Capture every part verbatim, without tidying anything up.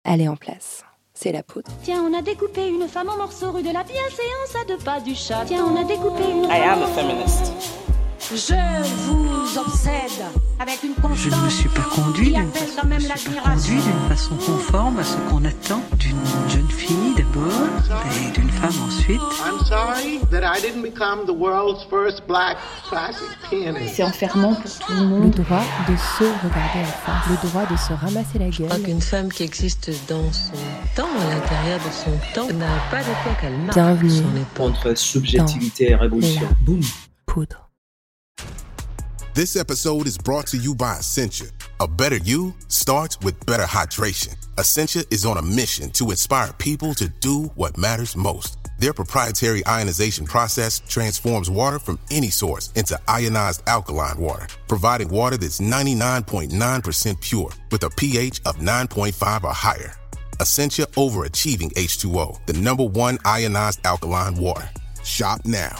elle est en place. C'est la poudre. Tiens, on a découpé une femme en morceaux rue de la bienséance à deux pas du chat. Tiens, on a découpé une I am a feminist. Je vous obsède avec une constance. Je ne me suis pas conduit d'une façon, quand même je me suis pas l'admiration. conduit d'une façon conforme à ce qu'on attend d'une jeune fille d'abord et d'une femme ensuite. I'm sorry that I didn't become the world's first black classic pianist. C'est enfermant pour tout le Le monde. droit de se regarder en face, le droit de se ramasser la Je crois gueule. qu'une femme qui existe dans son temps, à l'intérieur de son temps, n'a pas d'époque, elle marque Bienvenue son époque. Entre subjectivité et révolution. La Boum. poudre. This episode is brought to you by Essentia. A better you starts with better hydration. Essentia is on a mission to inspire people to do what matters most. Their proprietary ionization process transforms water from any source into ionized alkaline water, providing water that's ninety-nine point nine percent pure with a pH of nine point five or higher. Essentia overachieving H two O, the number one ionized alkaline water. Shop now.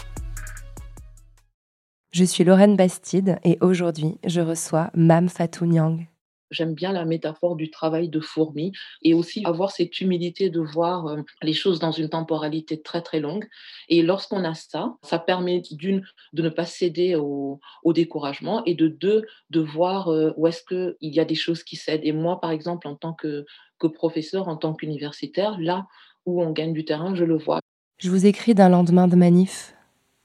Je suis Lorraine Bastide et aujourd'hui, je reçois Mame Fatou Niang. J'aime bien la métaphore du travail de fourmi et aussi avoir cette humilité de voir euh, les choses dans une temporalité très très longue. Et lorsqu'on a ça, ça permet d'une, de ne pas céder au, au découragement et de deux, de voir euh, où est-ce qu'il y a des choses qui cèdent. Et moi, par exemple, en tant que, que professeur, en tant qu'universitaire, là où on gagne du terrain, je le vois. Je vous écris d'un lendemain de manif.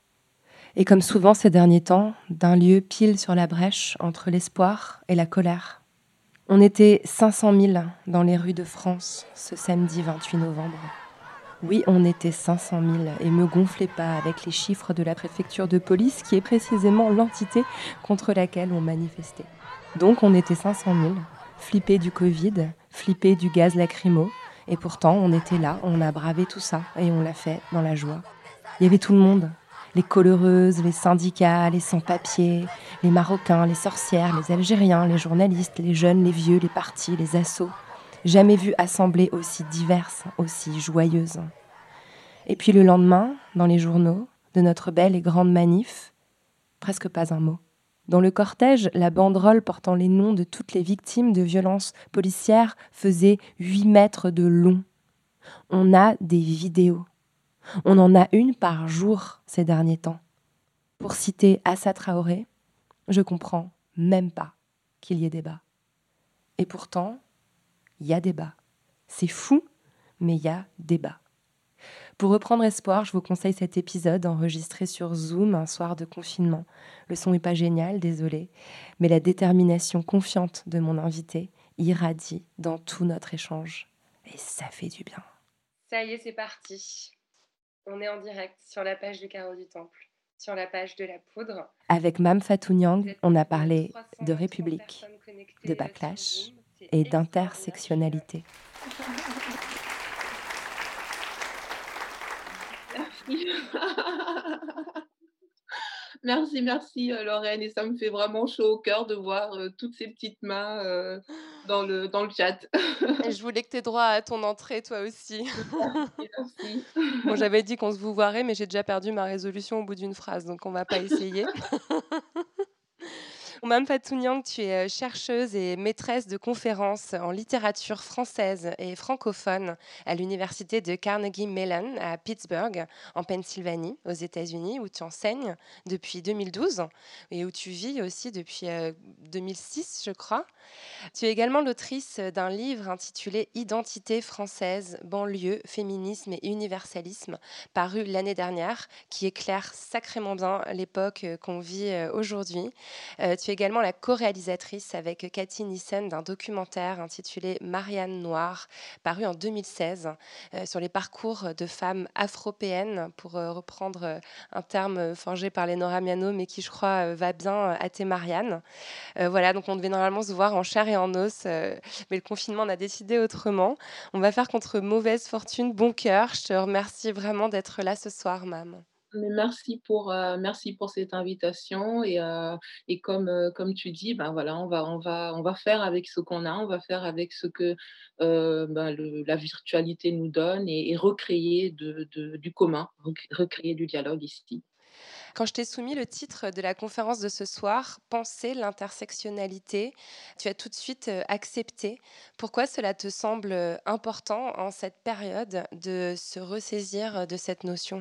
Et comme souvent ces derniers temps, d'un lieu pile sur la brèche entre l'espoir et la colère. On était cinq cent mille dans les rues de France ce samedi vingt-huit novembre. Oui, on était cinq cent mille et me gonflez pas avec les chiffres de la préfecture de police qui est précisément l'entité contre laquelle on manifestait. Donc on était cinq cent mille, flippés du Covid, flippés du gaz lacrymo, et pourtant on était là, on a bravé tout ça et on l'a fait dans la joie. Il y avait tout le monde. Les coloreuses, les syndicats, les sans-papiers, les Marocains, les sorcières, les Algériens, les journalistes, les jeunes, les vieux, les partis, les assos. Jamais vu assemblées aussi diverses, aussi joyeuses. Et puis le lendemain, dans les journaux, de notre belle et grande manif, presque pas un mot. Dans le cortège, la banderole portant les noms de toutes les victimes de violences policières faisait huit mètres de long. On a des vidéos. On en a une par jour ces derniers temps. Pour citer Assa Traoré, je comprends même pas qu'il y ait débat. Et pourtant, il y a débat. C'est fou, mais il y a débat. Pour reprendre espoir, je vous conseille cet épisode enregistré sur Zoom un soir de confinement. Le son n'est pas génial, désolé, mais la détermination confiante de mon invité irradie dans tout notre échange. Et ça fait du bien. Ça y est, c'est parti. On est en direct sur la page du Carreau du Temple, sur la page de la poudre. Avec Mame Fatou Niang, on a parlé de République, de backlash et d'intersectionnalité. Merci. Merci, merci euh, Lorraine, et ça me fait vraiment chaud au cœur de voir euh, toutes ces petites mains euh, dans le, dans le chat. Et je voulais que tu aies droit à ton entrée, toi aussi. Merci, merci. Bon, j'avais dit qu'on se vous voirait, mais j'ai déjà perdu ma résolution au bout d'une phrase, donc on va pas essayer. Mame Fatou Niang, tu es chercheuse et maîtresse de conférences en littérature française et francophone à l'université de Carnegie Mellon à Pittsburgh, en Pennsylvanie, aux États-Unis, où tu enseignes depuis deux mille douze et où tu vis aussi depuis euh, deux mille six, je crois. Tu es également l'autrice d'un livre intitulé Identité française, banlieue, féminisme et universalisme, paru l'année dernière, qui éclaire sacrément bien l'époque qu'on vit aujourd'hui. Euh, tu es également la co-réalisatrice avec Cathy Nissen d'un documentaire intitulé Marianne Noire, paru en deux mille seize, euh, sur les parcours de femmes afropéennes, pour euh, reprendre euh, un terme forgé par Lénora Miano, mais qui, je crois, euh, va bien à tes Marianne. Euh, voilà, donc on devait normalement se voir en chair et en os, euh, mais le confinement on a décidé autrement. On va faire contre mauvaise fortune, bon cœur. Je te remercie vraiment d'être là ce soir, Mame. Mais merci pour, euh, merci pour cette invitation et, euh, et comme, euh, comme tu dis, ben voilà, on va, on, va, on va faire avec ce qu'on a, on va faire avec ce que euh, ben le, la virtualité nous donne et, et recréer de, de, du commun, recréer du dialogue ici. Quand je t'ai soumis le titre de la conférence de ce soir, Penser l'intersectionnalité, tu as tout de suite euh, accepté. Pourquoi cela te semble euh, important en cette période de se ressaisir de cette notion?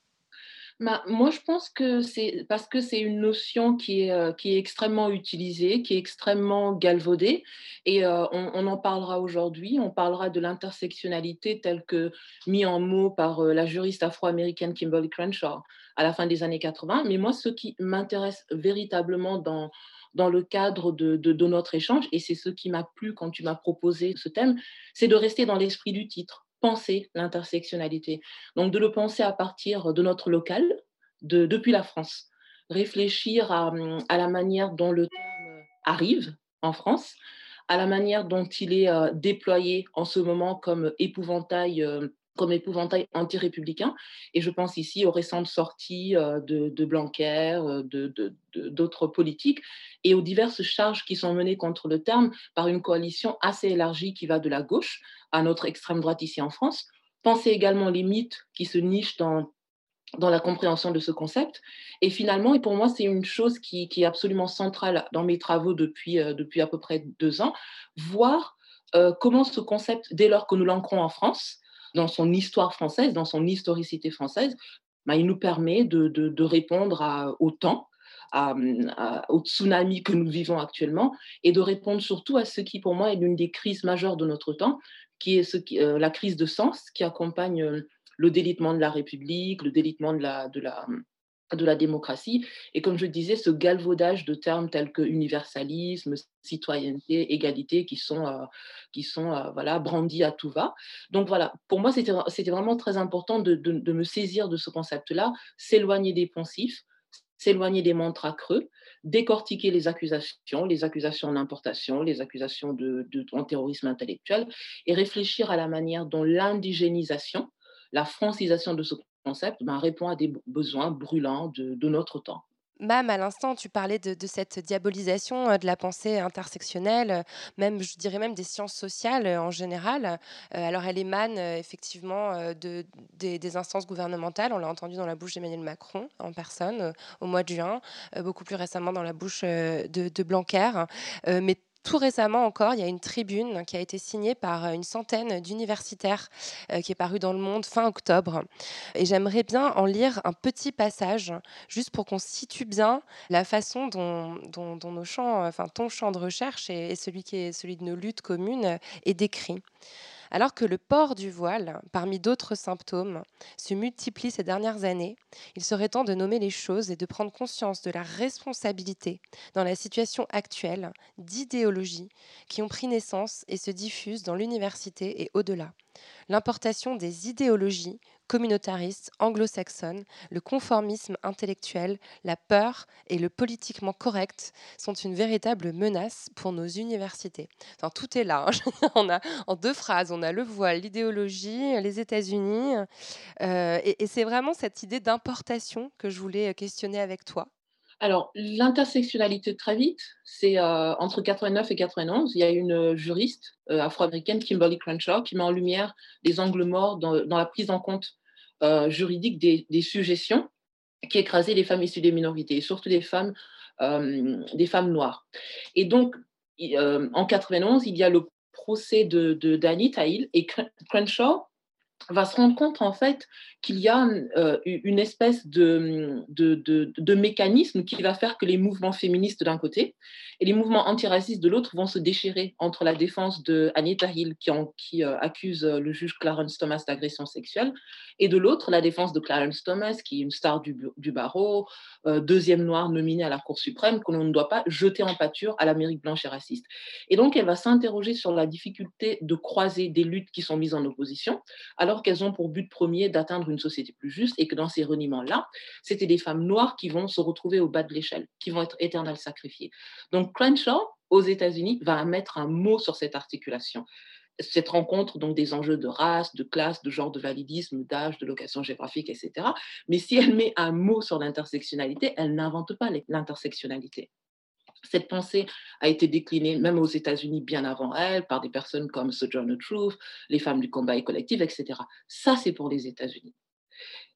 Bah, moi, je pense que c'est parce que c'est une notion qui est, heu, qui est extrêmement utilisée, qui est extrêmement galvaudée et heu, on on en parlera aujourd'hui. On parlera de l'intersectionnalité telle que mis en mots par, heu, la juriste afro-américaine Kimberly Crenshaw à la fin des années quatre-vingts. Mais moi, ce qui m'intéresse véritablement dans dans le cadre de de de notre échange et c'est ce qui m'a plu quand tu m'as proposé ce thème, c'est de rester dans l'esprit du titre, penser l'intersectionnalité. Donc de le penser à partir de notre local, de depuis la France. Réfléchir à, mmh, à la manière dont le terme arrive en France, à la manière dont il est, heu, déployé en ce moment comme épouvantail, heu, comme épouvantail anti-républicain et je pense ici aux récentes sorties, heu, de de Blanquer, heu, de de de d'autres politiques et aux diverses charges qui sont menées contre le terme par une coalition assez élargie qui va de la gauche à notre extrême droite ici en France. Penser également les mythes qui se nichent dans dans la compréhension de ce concept. Et finalement, et pour moi, c'est une chose qui, qui est absolument centrale dans mes travaux depuis, euh, depuis à peu près deux ans, voir euh, comment ce concept, dès lors que nous l'ancrons en France, dans son histoire française, dans son historicité française, bah, il nous permet de, de, de répondre à, au temps, à, à, au tsunami que nous vivons actuellement, et de répondre surtout à ce qui, pour moi, est l'une des crises majeures de notre temps, qui est ce qui, euh, la crise de sens qui accompagne euh, le délitement de la République, le délitement de la, de la, de la démocratie. Et comme je disais, ce galvaudage de termes tels que universalisme, citoyenneté, égalité, qui sont, euh, qui sont euh, voilà, brandis à tout va. Donc voilà, pour moi, c'était, c'était vraiment très important de, de, de me saisir de ce concept-là, s'éloigner des poncifs, s'éloigner des mantras creux, décortiquer les accusations, les accusations d'importation, les accusations de, de, en terrorisme intellectuel, et réfléchir à la manière dont l'indigénisation, la francisation de ce concept ben, répond à des besoins brûlants de, de notre temps. Mam, à l'instant, tu parlais de, de cette diabolisation euh, de la pensée intersectionnelle, euh, même, je dirais même des sciences sociales euh, en général. Euh, alors, elle émane euh, effectivement euh, de, des, des instances gouvernementales. On l'a entendu dans la bouche d'Emmanuel Macron en personne euh, au mois de juin, euh, beaucoup plus récemment dans la bouche euh, de, de Blanquer. Euh, mais tout récemment encore, il y a une tribune qui a été signée par euh, une centaine d'universitaires euh, qui est parue dans Le Monde fin octobre. Et j'aimerais bien en lire un petit passage, juste pour qu'on situe bien la façon dont, dont, dont nos champs, enfin ton champ de recherche et, et celui qui est celui de nos luttes communes est décrit. Alors que le port du voile, parmi d'autres symptômes, se multiplie ces dernières années, il serait temps de nommer les choses et de prendre conscience de la responsabilité dans la situation actuelle d'idéologies qui ont pris naissance et se diffusent dans l'université et au-delà. L'importation des idéologies communautaristes anglo-saxonnes, le conformisme intellectuel, la peur et le politiquement correct sont une véritable menace pour nos universités. Enfin, tout est là. Hein. On a, en deux phrases, on a le voile, l'idéologie, les États-Unis. Euh, et, et c'est vraiment cette idée d'importation que je voulais questionner avec toi. Alors, l'intersectionnalité, très vite, c'est euh, entre quatre-vingt-neuf et quatre-vingt-onze, il y a une juriste euh, afro-américaine, Kimberly Crenshaw, qui met en lumière les angles morts dans, dans la prise en compte euh, juridique des, des suggestions qui écrasaient les femmes issues des minorités, et surtout des femmes, euh, des femmes noires. Et donc, euh, en quatre-vingt-onze, il y a le procès de, de, d'Annie Taïl, et Crenshaw va se rendre compte en fait qu'il y a euh, une espèce de, de, de, de mécanisme qui va faire que les mouvements féministes d'un côté et les mouvements antiracistes de l'autre vont se déchirer entre la défense de Anita Hill qui, en, qui euh, accuse le juge Clarence Thomas d'agression sexuelle et de l'autre la défense de Clarence Thomas qui est une star du, du barreau, euh, deuxième noire nominée à la Cour suprême que l'on ne doit pas jeter en pâture à l'Amérique blanche et raciste. Et donc elle va s'interroger sur la difficulté de croiser des luttes qui sont mises en opposition alors qu'elles ont pour but premier d'atteindre une société plus juste et que dans ces reniements-là, c'était des femmes noires qui vont se retrouver au bas de l'échelle, qui vont être éternelles sacrifiées. Donc Crenshaw, aux États-Unis, va mettre un mot sur cette articulation. Cette rencontre donc des enjeux de race, de classe, de genre de validisme, d'âge, de location géographique, et cetera. Mais si elle met un mot sur l'intersectionnalité, elle n'invente pas l'intersectionnalité. Cette pensée a été déclinée même aux États-Unis bien avant elle par des personnes comme Sojourner Truth, les femmes du combat et collectif, et cetera. Ça, c'est pour les États-Unis.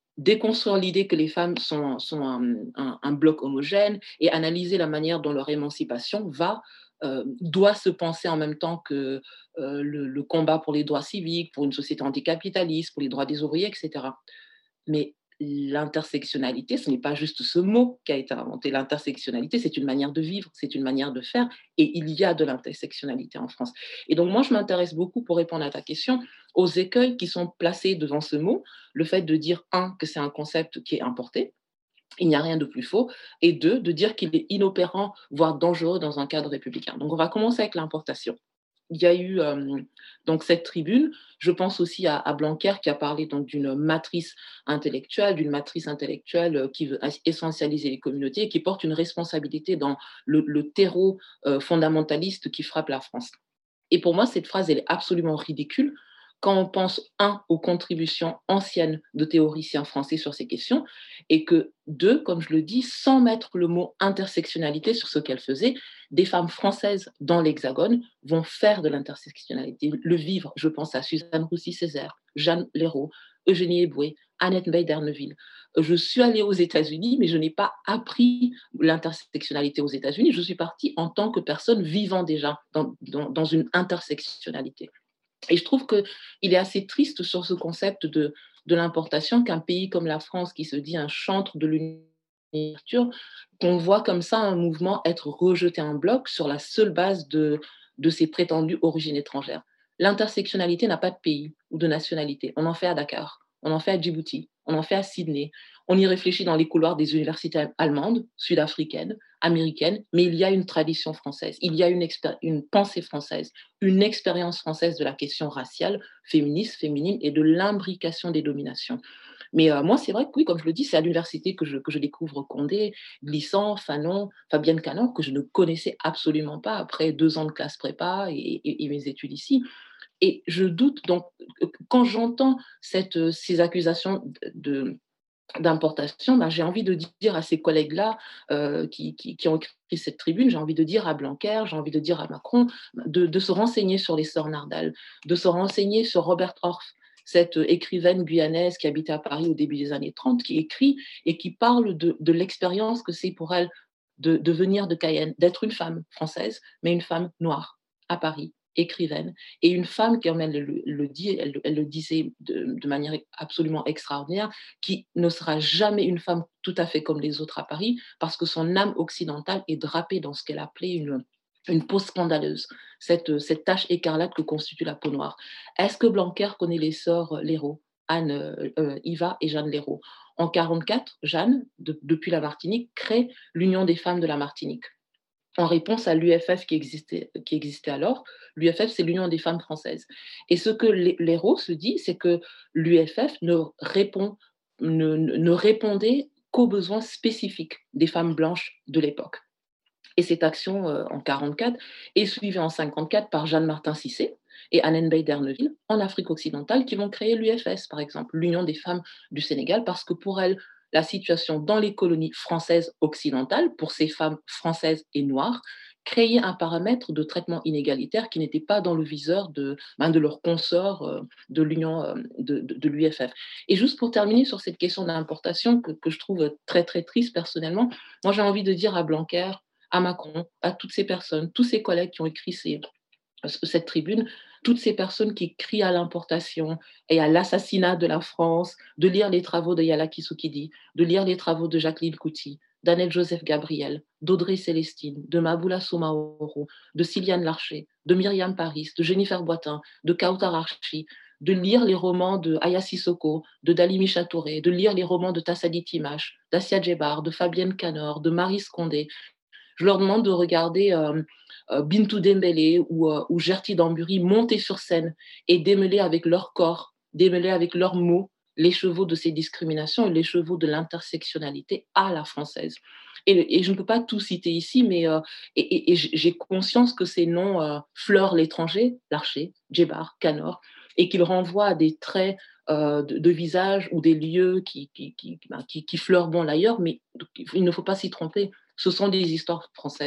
déconstruire l'idée que les femmes sont, sont un, un, un bloc homogène et analyser la manière dont leur émancipation va, euh, doit se penser en même temps que euh, le, le combat pour les droits civiques, pour une société anticapitaliste, pour les droits des ouvriers, et cetera. Mais l'intersectionnalité, ce n'est pas juste ce mot qui a été inventé. L'intersectionnalité, c'est une manière de vivre, c'est une manière de faire, et il y a de l'intersectionnalité en France. Et donc moi, je m'intéresse beaucoup, pour répondre à ta question, aux écueils qui sont placés devant ce mot, le fait de dire, un, que c'est un concept qui est importé, il n'y a rien de plus faux, et deux, de dire qu'il est inopérant, voire dangereux dans un cadre républicain. Donc on va commencer avec l'importation. Il y a eu euh, donc cette tribune. Je pense aussi à, à Blanquer qui a parlé donc d'une matrice intellectuelle, d'une matrice intellectuelle qui veut essentialiser les communautés et qui porte une responsabilité dans le, le terreau euh, fondamentaliste qui frappe la France. Et pour moi, cette phrase, elle est absolument ridicule quand on pense, un, aux contributions anciennes de théoriciens français sur ces questions, et que, deux, comme je le dis, sans mettre le mot intersectionnalité sur ce qu'elle faisait, des femmes françaises dans l'Hexagone vont faire de l'intersectionnalité, le vivre. Je pense à Suzanne Roussy-Césaire, Jeanne Leroux, Eugénie Eboué, Annette Veil-Derneville. Je suis allée aux États-Unis, mais je n'ai pas appris l'intersectionnalité aux États-Unis. Je suis partie en tant que personne vivant déjà dans, dans, dans une intersectionnalité. Et je trouve qu'il est assez triste sur ce concept de, de l'importation qu'un pays comme la France, qui se dit un chantre de l'ouverture, qu'on voit comme ça un mouvement être rejeté en bloc sur la seule base de, de ses prétendues origines étrangères. L'intersectionnalité n'a pas de pays ou de nationalité. On en fait à Dakar, on en fait à Djibouti, on en fait à Sydney. On y réfléchit dans les couloirs des universités allemandes, sud-africaines, américaines, mais il y a une tradition française, il y a une, expéri- une pensée française, une expérience française de la question raciale, féministe, féminine et de l'imbrication des dominations. Mais euh, moi, c'est vrai que oui, comme je le dis, c'est à l'université que je, que je découvre Condé, Glissant, Fanon, Fabienne Canor, que je ne connaissais absolument pas après deux ans de classe prépa et, et, et mes études ici. Et je doute, donc, quand j'entends cette, ces accusations de, d'importation, ben, j'ai envie de dire à ces collègues-là euh, qui, qui, qui ont écrit cette tribune, j'ai envie de dire à Blanquer, j'ai envie de dire à Macron, de, de se renseigner sur les sœurs Nardal, de se renseigner sur Robert Orff, cette écrivaine guyanaise qui habitait à Paris au début des années trente, qui écrit et qui parle de, de l'expérience que c'est pour elle de, de venir de Cayenne, d'être une femme française, mais une femme noire à Paris, écrivaine, et une femme, comme elle le, le dit, elle, elle le disait de, de manière absolument extraordinaire, qui ne sera jamais une femme tout à fait comme les autres à Paris, parce que son âme occidentale est drapée dans ce qu'elle appelait une, une peau scandaleuse, cette, cette tache écarlate que constitue la peau noire. Est-ce que Blanquer connaît les sœurs Leroux, Anne, euh, Iva et Jeanne Leroux? En quarante-quatre, Jeanne, de, depuis la Martinique, crée l'Union des femmes de la Martinique, en réponse à l'U F F qui existait, qui existait alors. L'U F F, c'est l'Union des femmes françaises. Et ce que Leroux se dit, c'est que l'U F F ne, répond, ne, ne répondait qu'aux besoins spécifiques des femmes blanches de l'époque. Et cette action, euh, en quarante-quatre, est suivie en cinquante-quatre par Jeanne Martin Cissé et Annette Veil-Derneville, en Afrique occidentale, qui vont créer l'U F S, par exemple, l'Union des femmes du Sénégal, parce que pour elles, la situation dans les colonies françaises occidentales, pour ces femmes françaises et noires, créait un paramètre de traitement inégalitaire qui n'était pas dans le viseur de, ben, de leurs consorts euh, de l'Union euh, de, de, de l'U F F. Et juste pour terminer sur cette question d'importation que, que je trouve très très triste personnellement, moi j'ai envie de dire à Blanquer, à Macron, à toutes ces personnes, tous ces collègues qui ont écrit ces, cette tribune, toutes ces personnes qui crient à l'importation et à l'assassinat de la France, de lire les travaux de Yala Kisukidi, de lire les travaux de Jacqueline Couty, d'Annette Joseph Gabriel, d'Audrey Célestine, de Maboula Soumaoro, de Sylviane Larcher, de Myriam Paris, de Jennifer Boitin, de Kautar Archi, de lire les romans de Aya Sissoko, de Dalimi Chatouré, de lire les romans de Tassadi Timache, d'Assia Djebar, de Fabienne Canor, de Marie Scondé. Je leur demande de regarder euh, euh, Bintou Dembélé ou, euh, ou Gerty Damburi monter sur scène et démêler avec leur corps, démêler avec leurs mots les chevaux de ces discriminations et les chevaux de l'intersectionnalité à la française. Et, et je ne peux pas tout citer ici, mais euh, et, et, et j'ai conscience que ces noms euh, fleurent l'étranger, Larcher, Djebar, Canor, et qu'ils renvoient à des traits euh, de, de visage ou des lieux qui, qui, qui, qui, qui fleurent bon l'ailleurs, mais il ne faut pas s'y tromper. Ce sont des histoires françaises,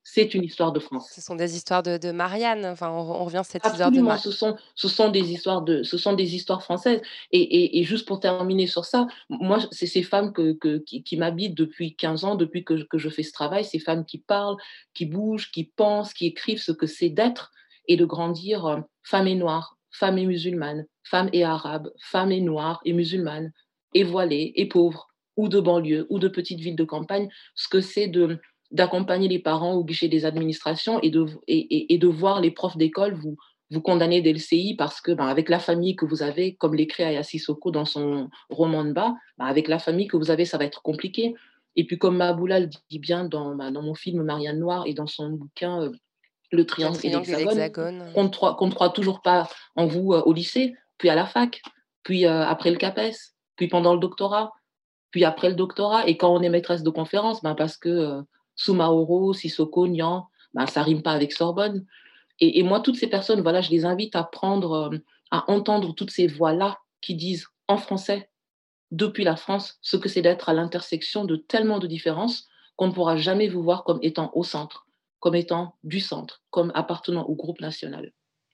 c'est une histoire de France. Ce sont des histoires de de Marianne, enfin, on on revient à cette histoire de Absolument, Ma ce sont ce sont des histoires de ce sont des histoires françaises et et et juste pour terminer sur ça, m moi, c'est ces femmes que que qui qui m'habitent depuis quinze ans, depuis que je que je fais ce travail, ces femmes qui parlent, qui bougent, qui pensent, qui écrivent ce que c'est d'être et de grandir, heu, femme et noire, femme et musulmane, femme et arabe, femme et noire et musulmane et voilée et pauvre ou de banlieue ou de petites villes de campagne, ce que c'est de d'accompagner les parents au guichet des administrations et de v et et et de voir les profs d'école vous vous condamner dès le C I parce que, ben, avec la famille que vous avez, comme l'écrit Aya Sissoko dans son roman de bas, ben, avec la famille que vous avez, ça va être compliqué et puis comme Maaboulah le dit bien dans, bah, dans mon film Marianne Noire et dans son bouquin, heu, Le Le triangle et triangle et l'hexagone, l'hexagone. qu'on ne croit qu'on ne croit toujours pas en vous, heu, au lycée, puis à la fac, puis, heu, après le CAPES, puis pendant le doctorat, puis après le doctorat et quand on est maîtresse de conférences, ben, parce que, heu, Soumaoro, Sissoko, Niang, ben, ça rime pas avec Sorbonne et et moi, toutes ces personnes, voilà, je les invite à prendre, hem, à entendre toutes ces voix-là qui disent en français, depuis la France, ce que c'est d'être à l'intersection de tellement de différences qu'on ne pourra jamais vous voir comme étant au centre, comme étant du centre, comme appartenant au groupe national.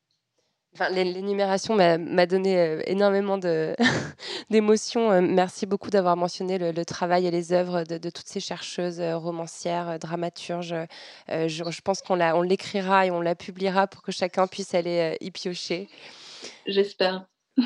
Enfin, l'é l'énumération m'a m'a donné, heu, énormément de d'émotions, heu, merci beaucoup d'avoir mentionné le le travail et les œuvres de de toutes ces chercheuses, heu, romancières, heu, dramaturges, heu heu, je je pense qu'on la on l'écrira et on la publiera pour que chacun puisse aller, heu, y piocher. J'espère.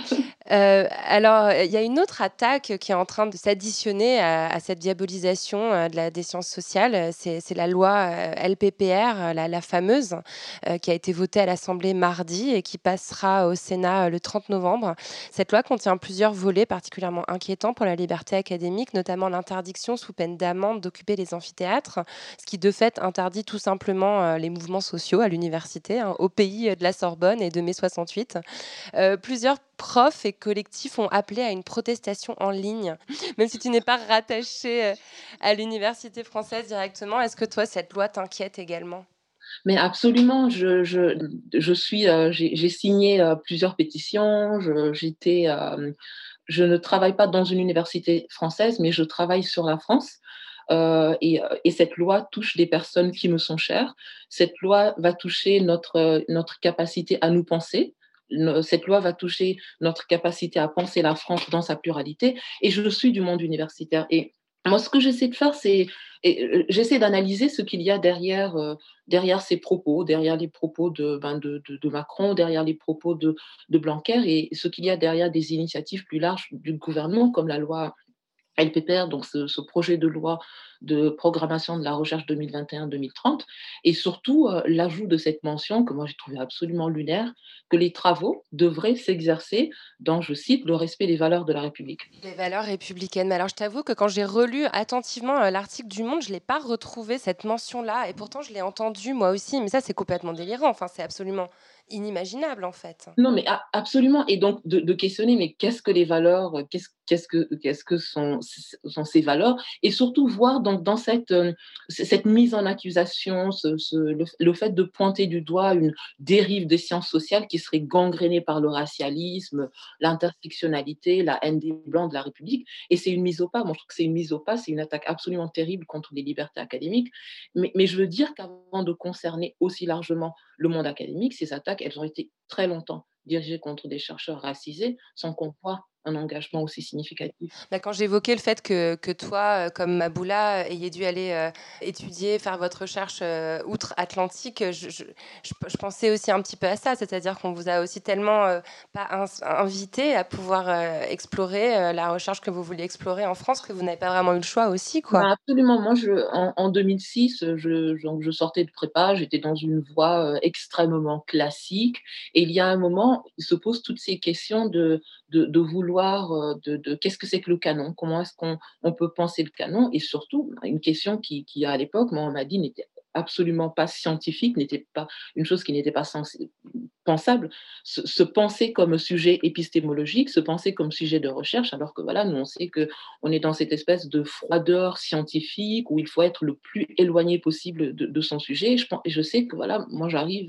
Heu, alors, il y a une autre attaque qui est en train de s'additionner à à cette diabolisation, heu, de la des sciences sociales, heu, c'est c'est la loi, heu, L P P R, la la fameuse, heu, qui a été votée à l'Assemblée mardi et qui passera au Sénat, heu, le trente novembre. Cette loi contient plusieurs volets particulièrement inquiétants pour la liberté académique, notamment l'interdiction sous peine d'amende d'occuper les amphithéâtres, ce qui de fait interdit tout simplement, heu, les mouvements sociaux à l'université, hein, au pays, heu, de la Sorbonne et de mai soixante-huit. Heu, plusieurs profs et collectifs ont appelé à une protestation en ligne. Même si tu n'es pas rattaché, heu, à l'université française directement, est-ce que toi, cette loi t'inquiète également? Mais absolument, je je je suis, heu, j'ai j'ai signé, heu, plusieurs pétitions, je j'étais, hem, je ne travaille pas dans une université française, mais je travaille sur la France, heu et heu et cette loi touche des personnes qui me sont chères. Cette loi va toucher notre, heu, notre capacité à nous penser. Ne Cette loi va toucher notre capacité à penser la France dans sa pluralité et je suis du monde universitaire et moi, ce que j'essaie de faire, c'est et heu, j'essaie d'analyser ce qu'il y a derrière, heu, derrière ces propos, derrière les propos de, ben, de de de Macron, derrière les propos de de Blanquer et ce qu'il y a derrière des initiatives plus larges du gouvernement comme la loi L P P R, donc ce ce projet de loi de programmation de la recherche deux mille vingt et un deux mille trente et surtout, heu, l'ajout de cette mention que moi j'ai trouvé absolument lunaire, que les travaux devraient s'exercer dans, je cite: «le respect des valeurs de la République». Les valeurs républicaines. Mais alors, je t'avoue que quand j'ai relu attentivement, heu, l'article du Monde, je l'ai pas retrouvé cette mention-là et pourtant je l'ai entendue moi aussi. Mais ça, c'est complètement délirant. Enfin, c'est absolument inimaginable, en fait. Non, mais a absolument et donc de de questionner, mais qu'est-ce que les valeurs, heu, qu'est-ce qu'est-ce que qu'est-ce que sont c sont ces valeurs? Et surtout voir donc dans cette, hem, c cette mise en accusation, ce ce le le fait de pointer du doigt une dérive des sciences sociales qui serait gangrénée par le racialisme, l'intersectionnalité, la haine des blancs de la République et c'est une mise au pas. Moi, je trouve que c'est une mise au pas, c'est une attaque absolument terrible contre les libertés académiques. Mais mais je veux dire qu'avant de concerner aussi largement le monde académique, ces attaques, elles ont été très longtemps dirigées contre des chercheurs racisés sans qu'on voit un engagement aussi significatif. Bah, quand j'évoquais le fait que que toi, heu, comme Maboula, heu, ayez dû aller, heu, étudier, faire votre recherche, heu, outre-Atlantique, heu, je je je je pensais aussi un petit peu à ça. C'est-à-dire qu'on vous a aussi tellement, heu, pas ins invité à pouvoir, heu, explorer, heu, la recherche que vous vouliez explorer en France, que vous n'avez pas vraiment eu le choix aussi, quoi. Ben, absolument. Moi, je en en deux mille six, heu, je donc je sortais de prépa, j'étais dans une voie, heu, extrêmement classique et il y a un moment, il se pose toutes ces questions de de de vouloir, heu, de de qu'est-ce que c'est que le canon? Comment est-ce qu'on on peut penser le canon? Et surtout, ben, une question qui qui à l'époque, moi, on m'a dit n'était absolument pas scientifique, n'était pas une chose qui n'était pas censée pensable, se se penser comme sujet épistémologique, se penser comme sujet de recherche, alors que voilà, nous on sait que on est dans cette espèce de froideur scientifique où il faut être le plus éloigné possible de, de son sujet. Et je, pen- et je sais que voilà, moi j'arrive euh,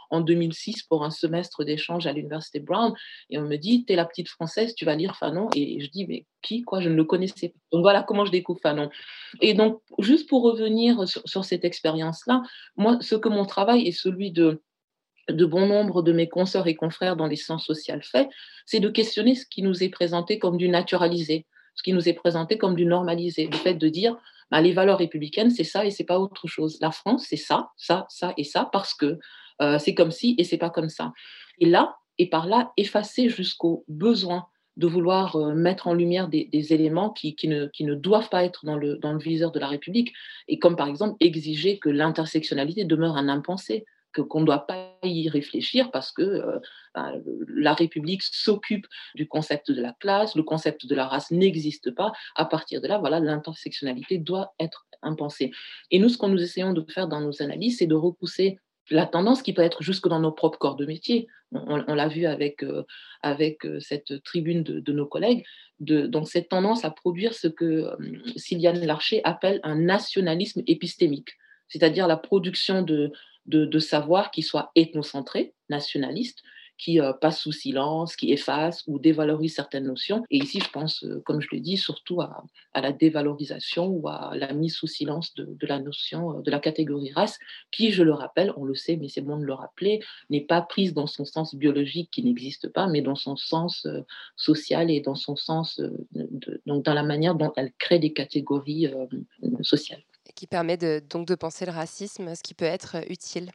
en deux mille six pour un semestre d'échange à l'université Brown. Et on me dit, t'es la petite française, tu vas lire Fanon. Et je dis, mais qui, quoi, je ne le connaissais pas. Donc voilà comment je découvre Fanon. Et donc, juste pour revenir sur, sur cette expérience-là, moi, ce que mon travail est celui de de bon nombre de mes consoeurs et confrères dans les sciences sociales fait, c'est de questionner ce qui nous est présenté comme du naturalisé, ce qui nous est présenté comme du normalisé. Le fait de dire, bah, les valeurs républicaines, c'est ça et c'est pas autre chose. La France, c'est ça, ça, ça et ça, parce que euh, c'est comme ci et c'est pas comme ça. Et là, et par là, effacer jusqu'au besoin de vouloir euh, mettre en lumière des, des éléments qui, qui, ne, qui ne doivent pas être dans le, dans le viseur de la République, et comme par exemple exiger que l'intersectionnalité demeure un impensé, que, qu'on ne doit pas y réfléchir parce que euh, ben, la République s'occupe du concept de la classe, le concept de la race n'existe pas. À partir de là, voilà, l'intersectionnalité doit être impensée. Et nous, ce que nous essayons de faire dans nos analyses, c'est de repousser la tendance qui peut être jusque dans nos propres corps de métier. On, on l'a vu avec, euh, avec euh, cette tribune de, de nos collègues, de, donc cette tendance à produire ce que euh, Sylviane Larcher appelle un nationalisme épistémique, c'est-à-dire la production de, de, de savoir qui soit ethnocentré, nationaliste, qui euh, passe sous silence, qui efface ou dévalorise certaines notions. Et ici, je pense, euh, comme je l'ai dit, surtout à, à la dévalorisation ou à la mise sous silence de, de la notion, euh, de la catégorie race, qui, je le rappelle, on le sait, mais c'est bon de le rappeler, n'est pas prise dans son sens biologique qui n'existe pas, mais dans son sens euh, social et dans son sens, euh, de, donc dans la manière dont elle crée des catégories euh, sociales. Et qui permet de, donc de penser le racisme, ce qui peut être utile.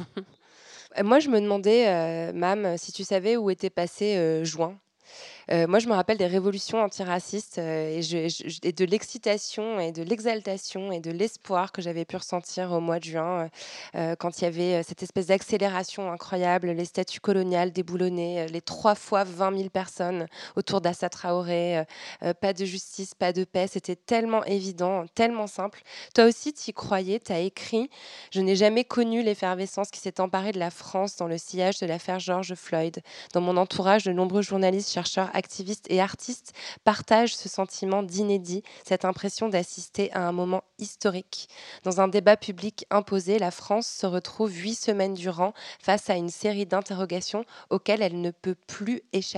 Moi, je me demandais, euh, Mam, si tu savais où était passé euh, juin. Euh, moi, je me rappelle des révolutions antiracistes euh, et, je, je, et de l'excitation et de l'exaltation et de l'espoir que j'avais pu ressentir au mois de juin euh, quand il y avait cette espèce d'accélération incroyable, les statues coloniales déboulonnées, les trois fois vingt mille personnes autour d'Assa Traoré, euh, euh, pas de justice, pas de paix. C'était tellement évident, tellement simple. Toi aussi, tu y croyais, tu as écrit « Je n'ai jamais connu l'effervescence qui s'est emparée de la France dans le sillage de l'affaire George Floyd. Dans mon entourage, de nombreux journalistes, chercheurs, activistes et artistes partagent ce sentiment d'inédit, cette impression d'assister à un moment historique. Dans un débat public imposé, la France se retrouve huit semaines durant face à une série d'interrogations auxquelles elle ne peut plus échapper. »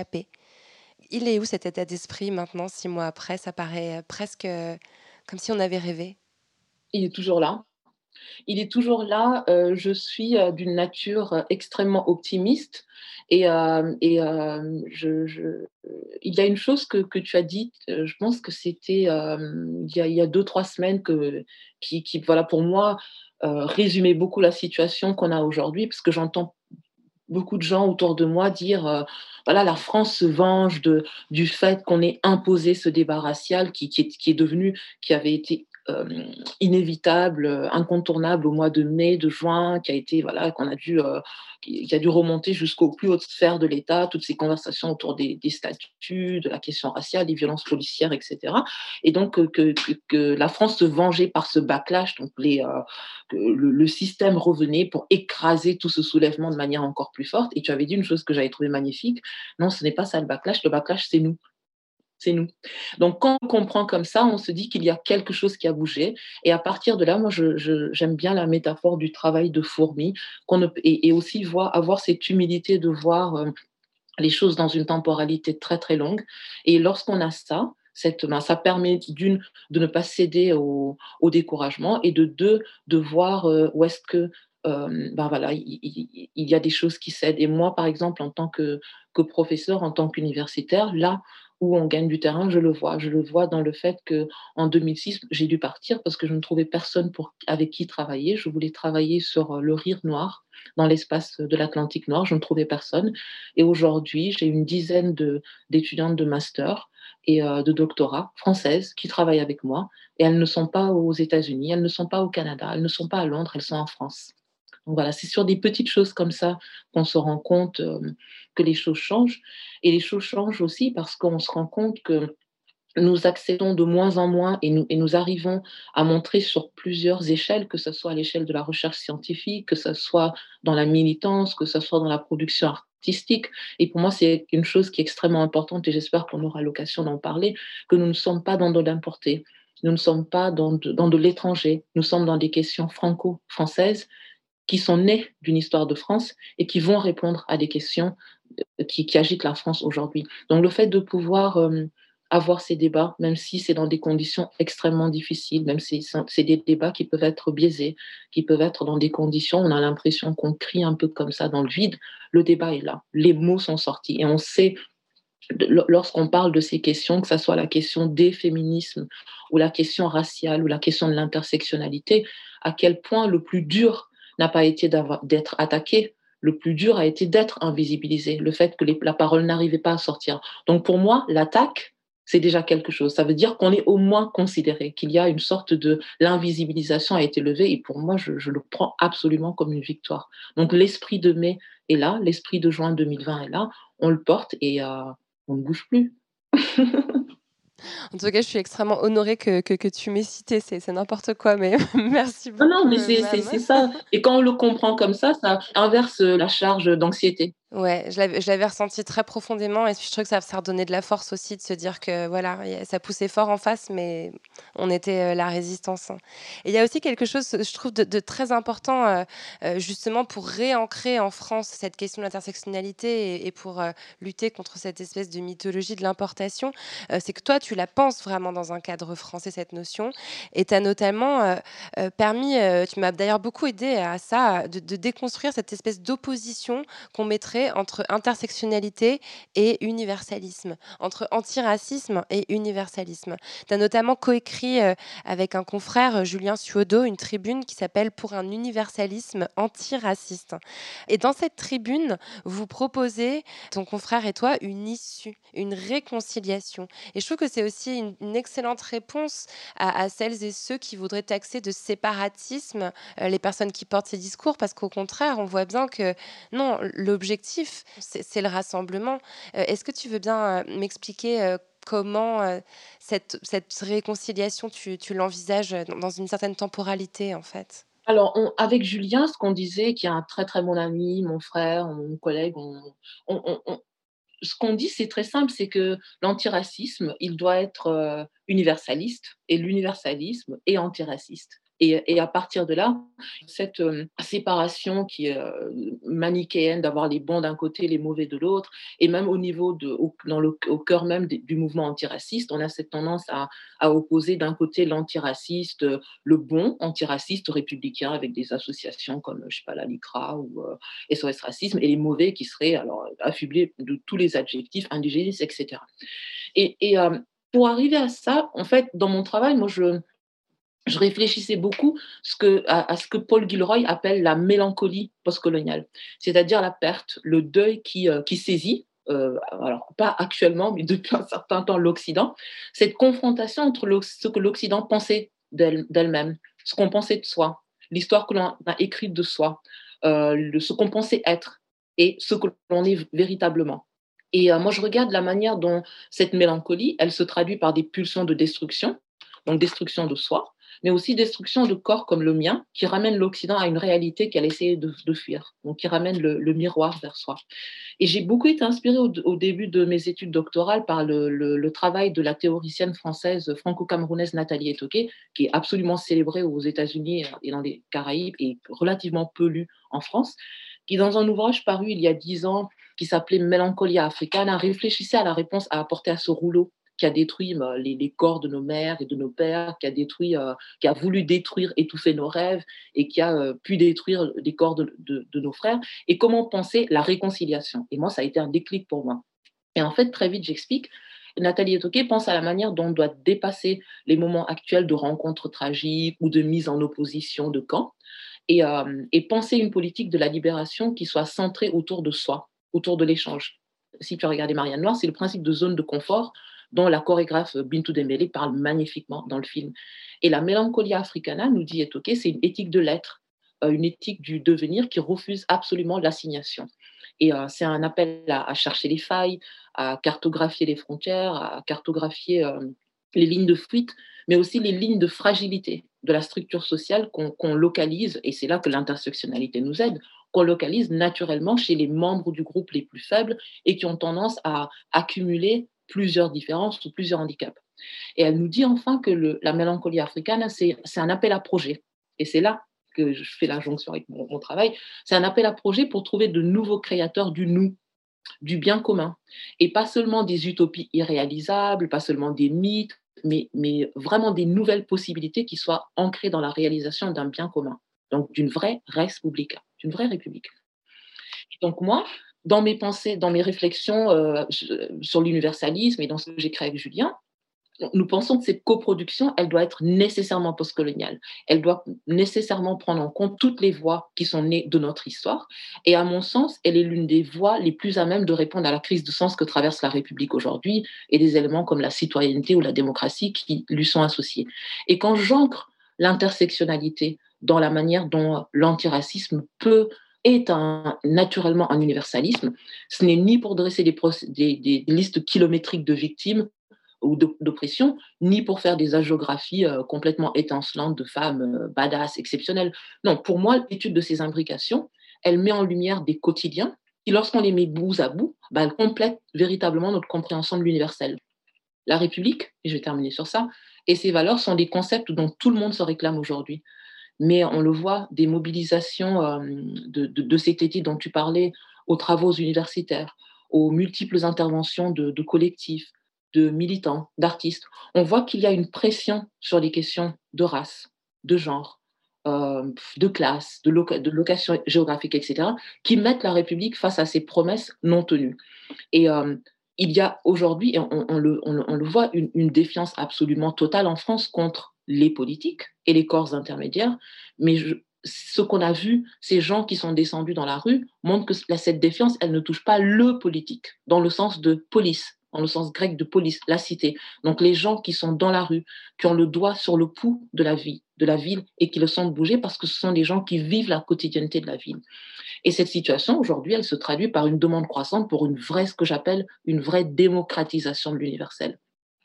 Il est où cet état d'esprit maintenant, six mois après ? Ça paraît presque comme si on avait rêvé. Il est toujours là. Il est toujours là. Euh, je suis euh, d'une nature euh, extrêmement optimiste. Et, euh, et euh, je, je, euh, il y a une chose que, que tu as dite, euh, je pense que c'était euh, il, y a, il y a deux, trois semaines, que, qui, qui, voilà, pour moi, euh, résumait beaucoup la situation qu'on a aujourd'hui, parce que j'entends beaucoup de gens autour de moi dire euh, voilà, la France se venge de, du fait qu'on ait imposé ce débat racial qui, qui, est, qui est devenu, qui avait été Euh, inévitable, incontournable au mois de mai, de juin, qui a été, voilà, qu'on a dû, euh, qui, qui a dû remonter jusqu'aux plus hautes sphères de l'État, toutes ces conversations autour des, des statuts, de la question raciale, des violences policières, et cetera. Et donc que, que, que la France se vengeait par ce backlash, donc les, euh, que le, le système revenait pour écraser tout ce soulèvement de manière encore plus forte. Et tu avais dit une chose que j'avais trouvée magnifique, non, ce n'est pas ça le backlash, le backlash c'est nous. C'est nous. Donc, quand on comprend comme ça, on se dit qu'il y a quelque chose qui a bougé. Et à partir de là, moi, je, je, j'aime bien la métaphore du travail de fourmi, qu'on ne, et, et aussi voir, avoir cette humilité de voir euh, les choses dans une temporalité très, très longue. Et lorsqu'on a ça, cette, ben, ça permet d'une, de ne pas céder au, au découragement, et de deux, de voir euh, où est-ce que Euh, ben voilà, il, il, il y a des choses qui cèdent. Et moi, par exemple, en tant que, que professeur, en tant qu'universitaire, là où on gagne du terrain, je le vois. Je le vois dans le fait qu'en deux mille six, j'ai dû partir parce que je ne trouvais personne pour, avec qui travailler. Je voulais travailler sur le rire noir dans l'espace de l'Atlantique Nord. Je ne trouvais personne. Et aujourd'hui, j'ai une dizaine de, d'étudiantes de master et euh, de doctorat françaises qui travaillent avec moi. Et elles ne sont pas aux États-Unis, elles ne sont pas au Canada, elles ne sont pas à Londres, elles sont en France. Donc voilà, c'est sur des petites choses comme ça qu'on se rend compte euh, que les choses changent. Et les choses changent aussi parce qu'on se rend compte que nous accédons de moins en moins et nous, et nous arrivons à montrer sur plusieurs échelles, que ce soit à l'échelle de la recherche scientifique, que ce soit dans la militance, que ce soit dans la production artistique. Et pour moi, c'est une chose qui est extrêmement importante et j'espère qu'on aura l'occasion d'en parler, que nous ne sommes pas dans de l'importé, nous ne sommes pas dans de, dans de l'étranger, nous sommes dans des questions franco-françaises qui sont nés d'une histoire de France et qui vont répondre à des questions euh, qui, qui agitent la France aujourd'hui. Donc le fait de pouvoir euh, avoir ces débats, même si c'est dans des conditions extrêmement difficiles, même si c'est c'est des débats qui peuvent être biaisés, qui peuvent être dans des conditions où on a l'impression qu'on crie un peu comme ça dans le vide, le débat est là, les mots sont sortis et on sait de- lorsqu'on parle de ces questions, que ce soit la question des féminismes ou la question raciale ou la question de l'intersectionnalité, à quel point le plus dur n'a pas été d'avoir- d'être attaqué, le plus dur a été d'être invisibilisé, le fait que les- la parole n'arrivait pas à sortir. Donc pour moi, l'attaque, c'est déjà quelque chose. Ça veut dire qu'on est au moins considéré, qu'il y a une sorte de... L'invisibilisation a été levée et pour moi, je, je le prends absolument comme une victoire. Donc l'esprit de mai est là, l'esprit de juin deux mille vingt est là, on le porte et... euh, on ne bouge plus. En tout cas, je suis extrêmement honorée que, que, que tu m'aies cité. C'est, c'est n'importe quoi, mais merci Non, non, beaucoup, mais euh, c'est, c'est, Mam. c'est ça. Et quand on le comprend comme ça, ça inverse la charge d'anxiété. Ouais, je l'avais, je l'avais ressenti très profondément et puis je trouve que ça, ça redonnait de la force aussi de se dire que voilà, y a- ça poussait fort en face, mais on était euh, la résistance. Et il y a aussi quelque chose, je trouve, de, de très important euh, euh, justement pour réancrer en France cette question de l'intersectionnalité et, et pour euh, lutter contre cette espèce de mythologie de l'importation. Euh, c'est que toi, tu la penses vraiment dans un cadre français, cette notion, et tu as notamment euh, euh, permis, euh, tu m'as d'ailleurs beaucoup aidé à ça, de, de déconstruire cette espèce d'opposition qu'on mettrait entre intersectionnalité et universalisme, entre antiracisme et universalisme. Tu as notamment coécrit euh, avec un confrère, euh, Julien Suodo, une tribune qui s'appelle Pour un universalisme antiraciste. Et dans cette tribune, vous proposez, ton confrère et toi, une issue, une réconciliation. Et je trouve que c'est aussi une, une excellente réponse à, à celles et ceux qui voudraient taxer de séparatisme euh, les personnes qui portent ces discours, parce qu'au contraire, on voit bien que non, l'objectif, c'est c'est le rassemblement. Euh, Est-ce que tu veux bien euh, m'expliquer euh, comment euh, cette, cette réconciliation, tu, tu l'envisages dans, dans une certaine temporalité, en fait? Alors, on- avec Julien, ce qu'on disait, qui est un très très bon ami, mon frère, mon collègue, on, on- on- on- ce qu'on dit, c'est très simple, c'est que l'antiracisme, il doit être euh, universaliste, et l'universalisme est antiraciste. Et, et à partir de là, cette euh, séparation qui est euh, manichéenne, d'avoir les bons d'un côté, les mauvais de l'autre, et même au niveau de, au, dans le, au cœur même du, du mouvement antiraciste, on a cette tendance à, à opposer d'un côté l'antiraciste, euh, le bon antiraciste républicain avec des associations comme, je sais pas, la LICRA ou euh, S O S Racisme, et les mauvais qui seraient alors affublés de tous les adjectifs indigénistes, et cetera. Et, et euh, pour arriver à ça, en fait, dans mon travail, moi, je, je réfléchissais beaucoup ce que, à, à ce que Paul Gilroy appelle la mélancolie postcoloniale, c'est-à-dire la perte, le deuil qui, euh, qui saisit, euh, alors pas actuellement, mais depuis un certain temps, l'Occident, cette confrontation entre l'Oc- ce que l'Occident pensait d'elle, d'elle-même, ce qu'on pensait de soi, l'histoire que l'on a écrite de soi, euh, le- ce qu'on pensait être et ce que l'on est véritablement. Et euh, moi, je regarde la manière dont cette mélancolie, elle se traduit par des pulsions de destruction, donc destruction de soi, mais aussi destruction de corps comme le mien, qui ramène l'Occident à une réalité qu'elle essayait de, de fuir, donc qui ramène le, le miroir vers soi. Et j'ai beaucoup été inspirée au, au début de mes études doctorales par le, le, le travail de la théoricienne française franco-camerounaise Nathalie Etoké, qui est absolument célébrée aux États-Unis et dans les Caraïbes et relativement peu lue en France, qui, dans un ouvrage paru il y a dix ans, qui s'appelait Mélancolia Africana, réfléchissait à la réponse à apporter à ce rouleau qui a détruit euh, les, les corps de nos mères et de nos pères, qui a détruit, euh, qui a voulu détruire, étouffer nos rêves et qui a euh, pu détruire les corps de, de, de nos frères, et comment penser la réconciliation. Et moi, ça a été un déclic pour moi. Et en fait, très vite, j'explique. Nathalie Etoké pense à la manière dont on doit dépasser les moments actuels de rencontres tragiques ou de mise en opposition de camps, et, euh, et penser une politique de la libération qui soit centrée autour de soi, autour de l'échange. Si tu as regardé Marianne Noire, c'est le principe de zone de confort dont la chorégraphe Bintou Dembélé parle magnifiquement dans le film. Et la mélancolia africana, nous dit Etoké, c'est une éthique de l'être, euh, une éthique du devenir qui refuse absolument l'assignation. Et euh, c'est un appel à, à chercher les failles, à cartographier les frontières, à cartographier euh, les lignes de fuite, mais aussi les lignes de fragilité de la structure sociale qu'on, qu'on localise, et c'est là que l'intersectionnalité nous aide, qu'on localise naturellement chez les membres du groupe les plus faibles et qui ont tendance à accumuler plusieurs différences ou plusieurs handicaps. Et elle nous dit enfin que le, la mélancolie africaine, c'est, c'est un appel à projet. Et c'est là que je fais la jonction avec mon, mon travail, c'est un appel à projet pour trouver de nouveaux créateurs du nous, du bien commun. Et pas seulement des utopies irréalisables, pas seulement des mythes, mais, mais vraiment des nouvelles possibilités qui soient ancrées dans la réalisation d'un bien commun. Donc d'une vraie res publica, d'une vraie république. Et donc moi, dans mes pensées, dans mes réflexions euh, sur l'universalisme et dans ce que j'ai créé avec Julien, nous pensons que cette coproduction, elle doit être nécessairement postcoloniale. Elle doit nécessairement prendre en compte toutes les voix qui sont nées de notre histoire. Et à mon sens, elle est l'une des voix les plus à même de répondre à la crise de sens que traverse la République aujourd'hui et des éléments comme la citoyenneté ou la démocratie qui lui sont associés. Et quand j'ancre l'intersectionnalité dans la manière dont l'antiracisme peut est un, naturellement un universalisme, ce n'est ni pour dresser des, des, des listes kilométriques de victimes ou d'oppression, ni pour faire des hagiographies euh, complètement étincelantes de femmes euh, badass, exceptionnelles. Non, pour moi, l'étude de ces imbrications, elle met en lumière des quotidiens qui, lorsqu'on les met bout à bout, bah, elles complètent véritablement notre compréhension de l'universel. La République, et je vais terminer sur ça, et ses valeurs sont des concepts dont tout le monde se réclame aujourd'hui. Mais on le voit, des mobilisations euh, de, de, de cet été dont tu parlais, aux travaux universitaires, aux multiples interventions de, de collectifs, de militants, d'artistes, on voit qu'il y a une pression sur les questions de race, de genre, euh, de classe, de, loca- de location géographique, et cetera, qui mettent la République face à ses promesses non tenues. Et euh, il y a aujourd'hui, et on, on, le, on, on le voit, une, une défiance absolument totale en France contre les politiques et les corps intermédiaires, mais je, ce qu'on a vu, ces gens qui sont descendus dans la rue, montrent que cette défiance, elle ne touche pas le politique, dans le sens de police, dans le sens grec de police, la cité. Donc les gens qui sont dans la rue, qui ont le doigt sur le pouls de la vie, de la ville et qui le sentent bouger parce que ce sont des gens qui vivent la quotidienneté de la ville. Et cette situation, aujourd'hui, elle se traduit par une demande croissante pour une vraie, ce que j'appelle une vraie démocratisation de l'universel.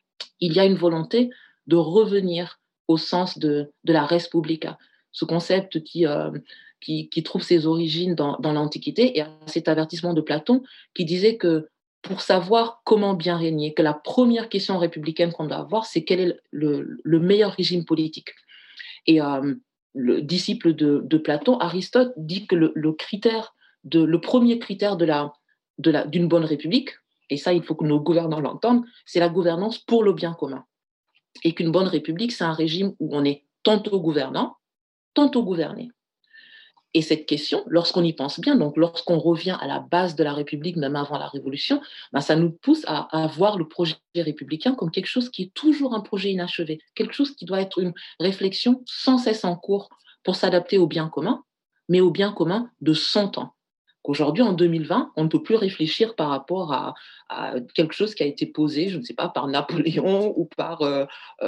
Il y a une volonté de revenir au sens de, de la res publica, ce concept qui, euh, qui, qui trouve ses origines dans, dans l'Antiquité et à cet avertissement de Platon qui disait que pour savoir comment bien régner, que la première question républicaine qu'on doit avoir, c'est quel est le, le meilleur régime politique. Et euh, le disciple de, de Platon, Aristote, dit que le, le, critère de, le premier critère de la, de la, d'une bonne république, et ça, il faut que nos gouvernants l'entendent, c'est la gouvernance pour le bien commun. Et qu'une bonne république, c'est un régime où on est tantôt gouvernant, tantôt gouverné. Et cette question, lorsqu'on y pense bien, donc lorsqu'on revient à la base de la République, même avant la Révolution, ben ça nous pousse à, à voir le projet républicain comme quelque chose qui est toujours un projet inachevé, quelque chose qui doit être une réflexion sans cesse en cours pour s'adapter au bien commun, mais au bien commun de son temps. Qu'aujourd'hui, en deux mille vingt, on ne peut plus réfléchir par rapport à, à quelque chose qui a été posé, je ne sais pas, par Napoléon ou par euh,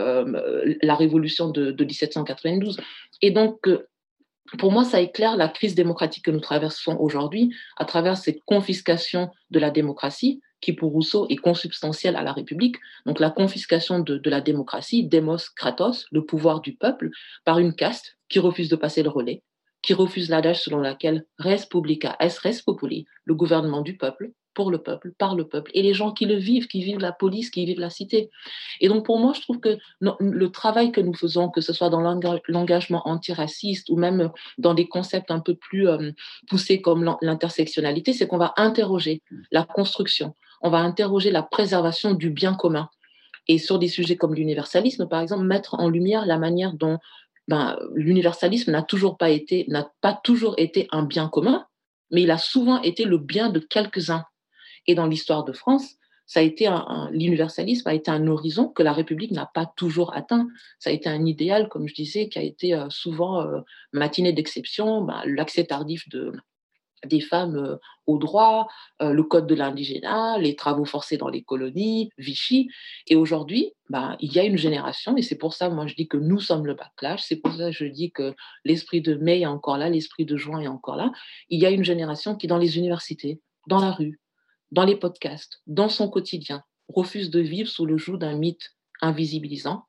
euh, la Révolution de, de dix-sept cent quatre-vingt-douze. Et donc, euh, pour moi, ça éclaire la crise démocratique que nous traversons aujourd'hui à travers cette confiscation de la démocratie qui, pour Rousseau, est consubstantielle à la République. Donc, la confiscation de, de la démocratie, démos kratos, le pouvoir du peuple, par une caste qui refuse de passer le relais, qui refuse l'adage selon laquelle res publica est res populi, le gouvernement du peuple, pour le peuple, par le peuple, et les gens qui le vivent, qui vivent la police, qui vivent la cité. Et donc pour moi, je trouve que le travail que nous faisons, que ce soit dans l'engagement antiraciste ou même dans des concepts un peu plus euh, poussés comme l'intersectionnalité, c'est qu'on va interroger la construction, on va interroger la préservation du bien commun. Et sur des sujets comme l'universalisme, par exemple, mettre en lumière la manière dont ben, l'universalisme n'a toujours pas été, n'a pas toujours été un bien commun, mais il a souvent été le bien de quelques-uns. Et dans l'histoire de France, ça a été un, un, l'universalisme a été un horizon que la République n'a pas toujours atteint. Ça a été un idéal, comme je disais, qui a été euh, souvent euh, matiné d'exception, ben, l'accès tardif de, des femmes euh, aux droits, euh, le code de l'indigénat, les travaux forcés dans les colonies, Vichy. Et aujourd'hui, ben, il y a une génération, et c'est pour ça, moi, je dis que nous sommes le backlash, c'est pour ça que je dis que l'esprit de mai est encore là, l'esprit de juin est encore là. Il y a une génération qui, dans les universités, dans la rue, dans les podcasts, dans son quotidien, refuse de vivre sous le joug d'un mythe invisibilisant,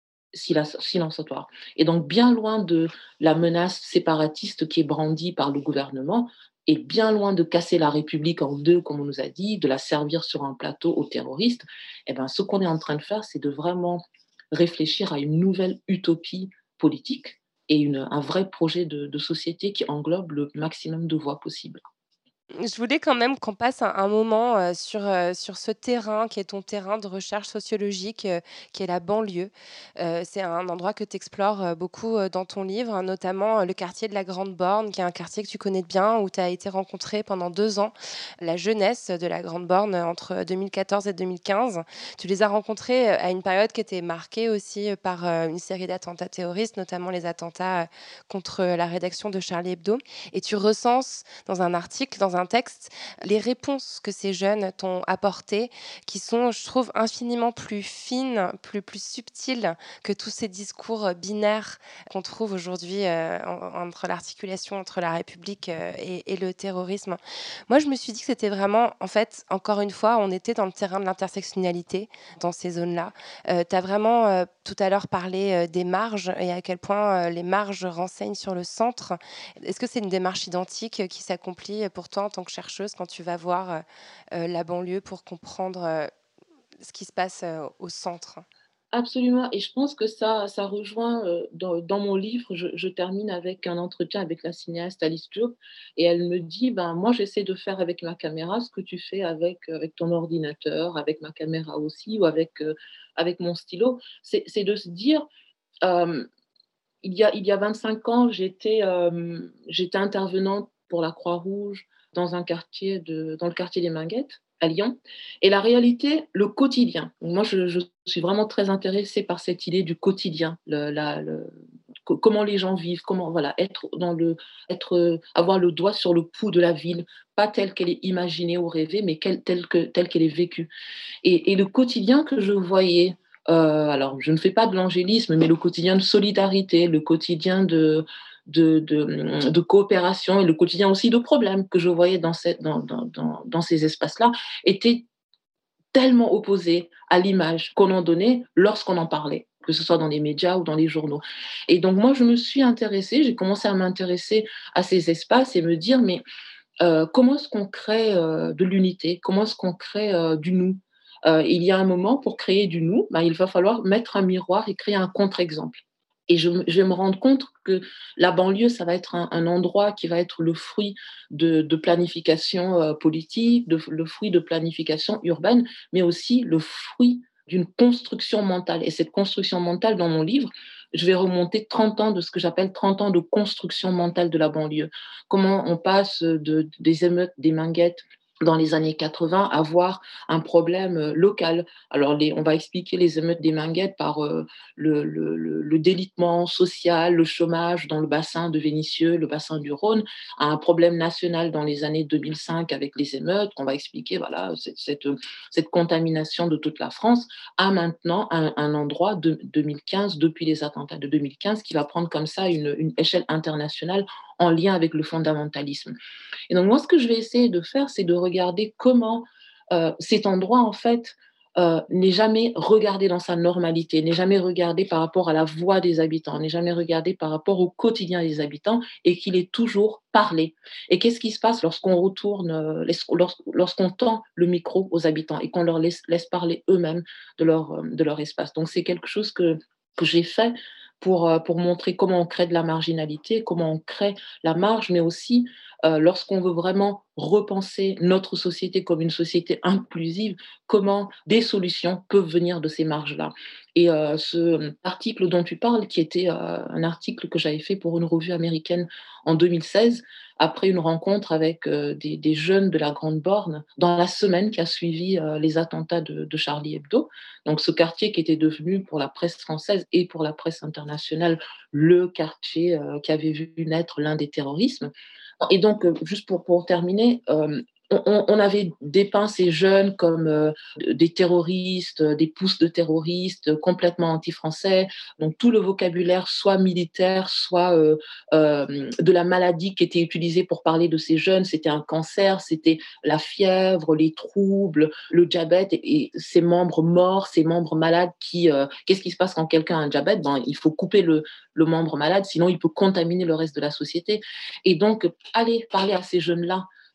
silenciatoire. Et donc, bien loin de la menace séparatiste qui est brandie par le gouvernement, et bien loin de casser la République en deux, comme on nous a dit, de la servir sur un plateau aux terroristes, eh ben, ce qu'on est en train de faire, c'est de vraiment réfléchir à une nouvelle utopie politique et une, un vrai projet de, de société qui englobe le maximum de voix possibles. Je voulais quand même qu'on passe un, un moment euh, sur, euh, sur ce terrain qui est ton terrain de recherche sociologique, euh, qui est la banlieue. Euh, c'est un endroit que tu explores beaucoup euh, dans ton livre, hein, notamment euh, le quartier de la Grande Borne, qui est un quartier que tu connais bien, où tu as été rencontré pendant deux ans la jeunesse de la Grande Borne euh, entre deux mille quatorze et deux mille quinze. Tu les as rencontrés euh, à une période qui était marquée aussi euh, par euh, une série d'attentats terroristes, notamment les attentats euh, contre la rédaction de Charlie Hebdo. Et tu recenses dans un article, dans un texte, les réponses que ces jeunes t'ont apportées, qui sont, je trouve, infiniment plus fines, plus, plus subtiles que tous ces discours binaires qu'on trouve aujourd'hui euh, en, entre l'articulation entre la République euh, et, et le terrorisme. Moi, je me suis dit que c'était vraiment, en fait, encore une fois, on était dans le terrain de l'intersectionnalité, dans ces zones-là. Euh, tu as vraiment, euh, tout à l'heure, parlé euh, des marges et à quel point euh, les marges renseignent sur le centre. Est-ce que c'est une démarche identique qui s'accomplit pour toi en tant que chercheuse quand tu vas voir euh, la banlieue pour comprendre euh, ce qui se passe euh, au centre? Absolument, et je pense que ça, ça rejoint, euh, dans, dans mon livre, je, je termine avec un entretien avec la cinéaste Alice Diop, et elle me dit, ben, moi j'essaie de faire avec ma caméra ce que tu fais avec, avec ton ordinateur, avec ma caméra aussi, ou avec, euh, avec mon stylo, c'est, c'est de se dire, euh, il y a, il y a vingt-cinq ans, j'étais, euh, j'étais intervenante pour la Croix-Rouge dans un quartier de, dans le quartier des Minguettes, à Lyon. Et la réalité, le quotidien. Moi, je, je suis vraiment très intéressée par cette idée du quotidien, le, la, le, co- comment les gens vivent, comment voilà, être dans le, être, avoir le doigt sur le pouls de la ville, pas telle qu'elle est imaginée ou rêvée, mais quelle- telle que, telle qu'elle est vécue. Et, et le quotidien que je voyais, euh, alors je ne fais pas de l'angélisme, mais le quotidien de solidarité, le quotidien de, de, de, de coopération et le quotidien aussi de problèmes que je voyais dans, cette, dans, dans, dans, dans ces espaces-là était tellement opposé à l'image qu'on en donnait lorsqu'on en parlait, que ce soit dans les médias ou dans les journaux. Et donc moi, je me suis intéressée, j'ai commencé à m'intéresser à ces espaces et me dire, mais euh, comment est-ce qu'on crée euh, de l'unité? Comment est-ce qu'on crée euh, du nous? Euh, il y a un moment, pour créer du nous, ben, il va falloir mettre un miroir et créer un contre-exemple. Et je, je vais me rendre compte que la banlieue, ça va être un, un endroit qui va être le fruit de, de planification euh, politique, de, le fruit de planification urbaine, mais aussi le fruit d'une construction mentale. Et cette construction mentale, dans mon livre, je vais remonter trente ans de ce que j'appelle trente ans de construction mentale de la banlieue. Comment on passe de, des émeutes, des Minguettes, dans les années quatre-vingts, à voir un problème euh, local. Alors, les, on va expliquer les émeutes des Minguettes par euh, le, le, le, le délitement social, le chômage dans le bassin de Vénissieux, le bassin du Rhône, à un problème national dans les années deux mille cinq avec les émeutes, qu'on va expliquer, voilà, cette, cette, cette contamination de toute la France, à maintenant un, un endroit de deux mille quinze, depuis les attentats de deux mille quinze, qui va prendre comme ça une, une échelle internationale en lien avec le fondamentalisme. Et donc, moi, ce que je vais essayer de faire, c'est de regarder comment euh, cet endroit, en fait, euh, n'est jamais regardé dans sa normalité, n'est jamais regardé par rapport à la voix des habitants, n'est jamais regardé par rapport au quotidien des habitants, et qu'il est toujours parlé. Et qu'est-ce qui se passe lorsqu'on retourne, euh, lorsqu'on tend le micro aux habitants et qu'on leur laisse, laisse parler eux-mêmes de leur, de leur espace? Donc, c'est quelque chose que, que j'ai fait pour, pour montrer comment on crée de la marginalité, comment on crée la marge, mais aussi euh, lorsqu'on veut vraiment repenser notre société comme une société inclusive, comment des solutions peuvent venir de ces marges-là. Et euh, ce article dont tu parles, qui était euh, un article que j'avais fait pour une revue américaine en deux mille seize, après une rencontre avec euh, des, des jeunes de la Grande Borne, dans la semaine qui a suivi euh, les attentats de, de Charlie Hebdo, donc ce quartier qui était devenu pour la presse française et pour la presse internationale le quartier euh, qui avait vu naître l'un des terrorismes. Et donc, euh, juste pour, pour terminer, euh, on, on avait dépeint ces jeunes comme euh, des terroristes, des pousses de terroristes, complètement anti-français. Donc, tout le vocabulaire, soit militaire, soit euh, euh, de la maladie qui était utilisé pour parler de ces jeunes, c'était un cancer, c'était la fièvre, les troubles, le diabète et, et ces membres morts, ces membres malades qui... Euh, qu'est-ce qui se passe quand quelqu'un a un diabète? Ben, il faut couper le, le membre malade, sinon il peut contaminer le reste de la société. Et donc, aller parler à ces jeunes-là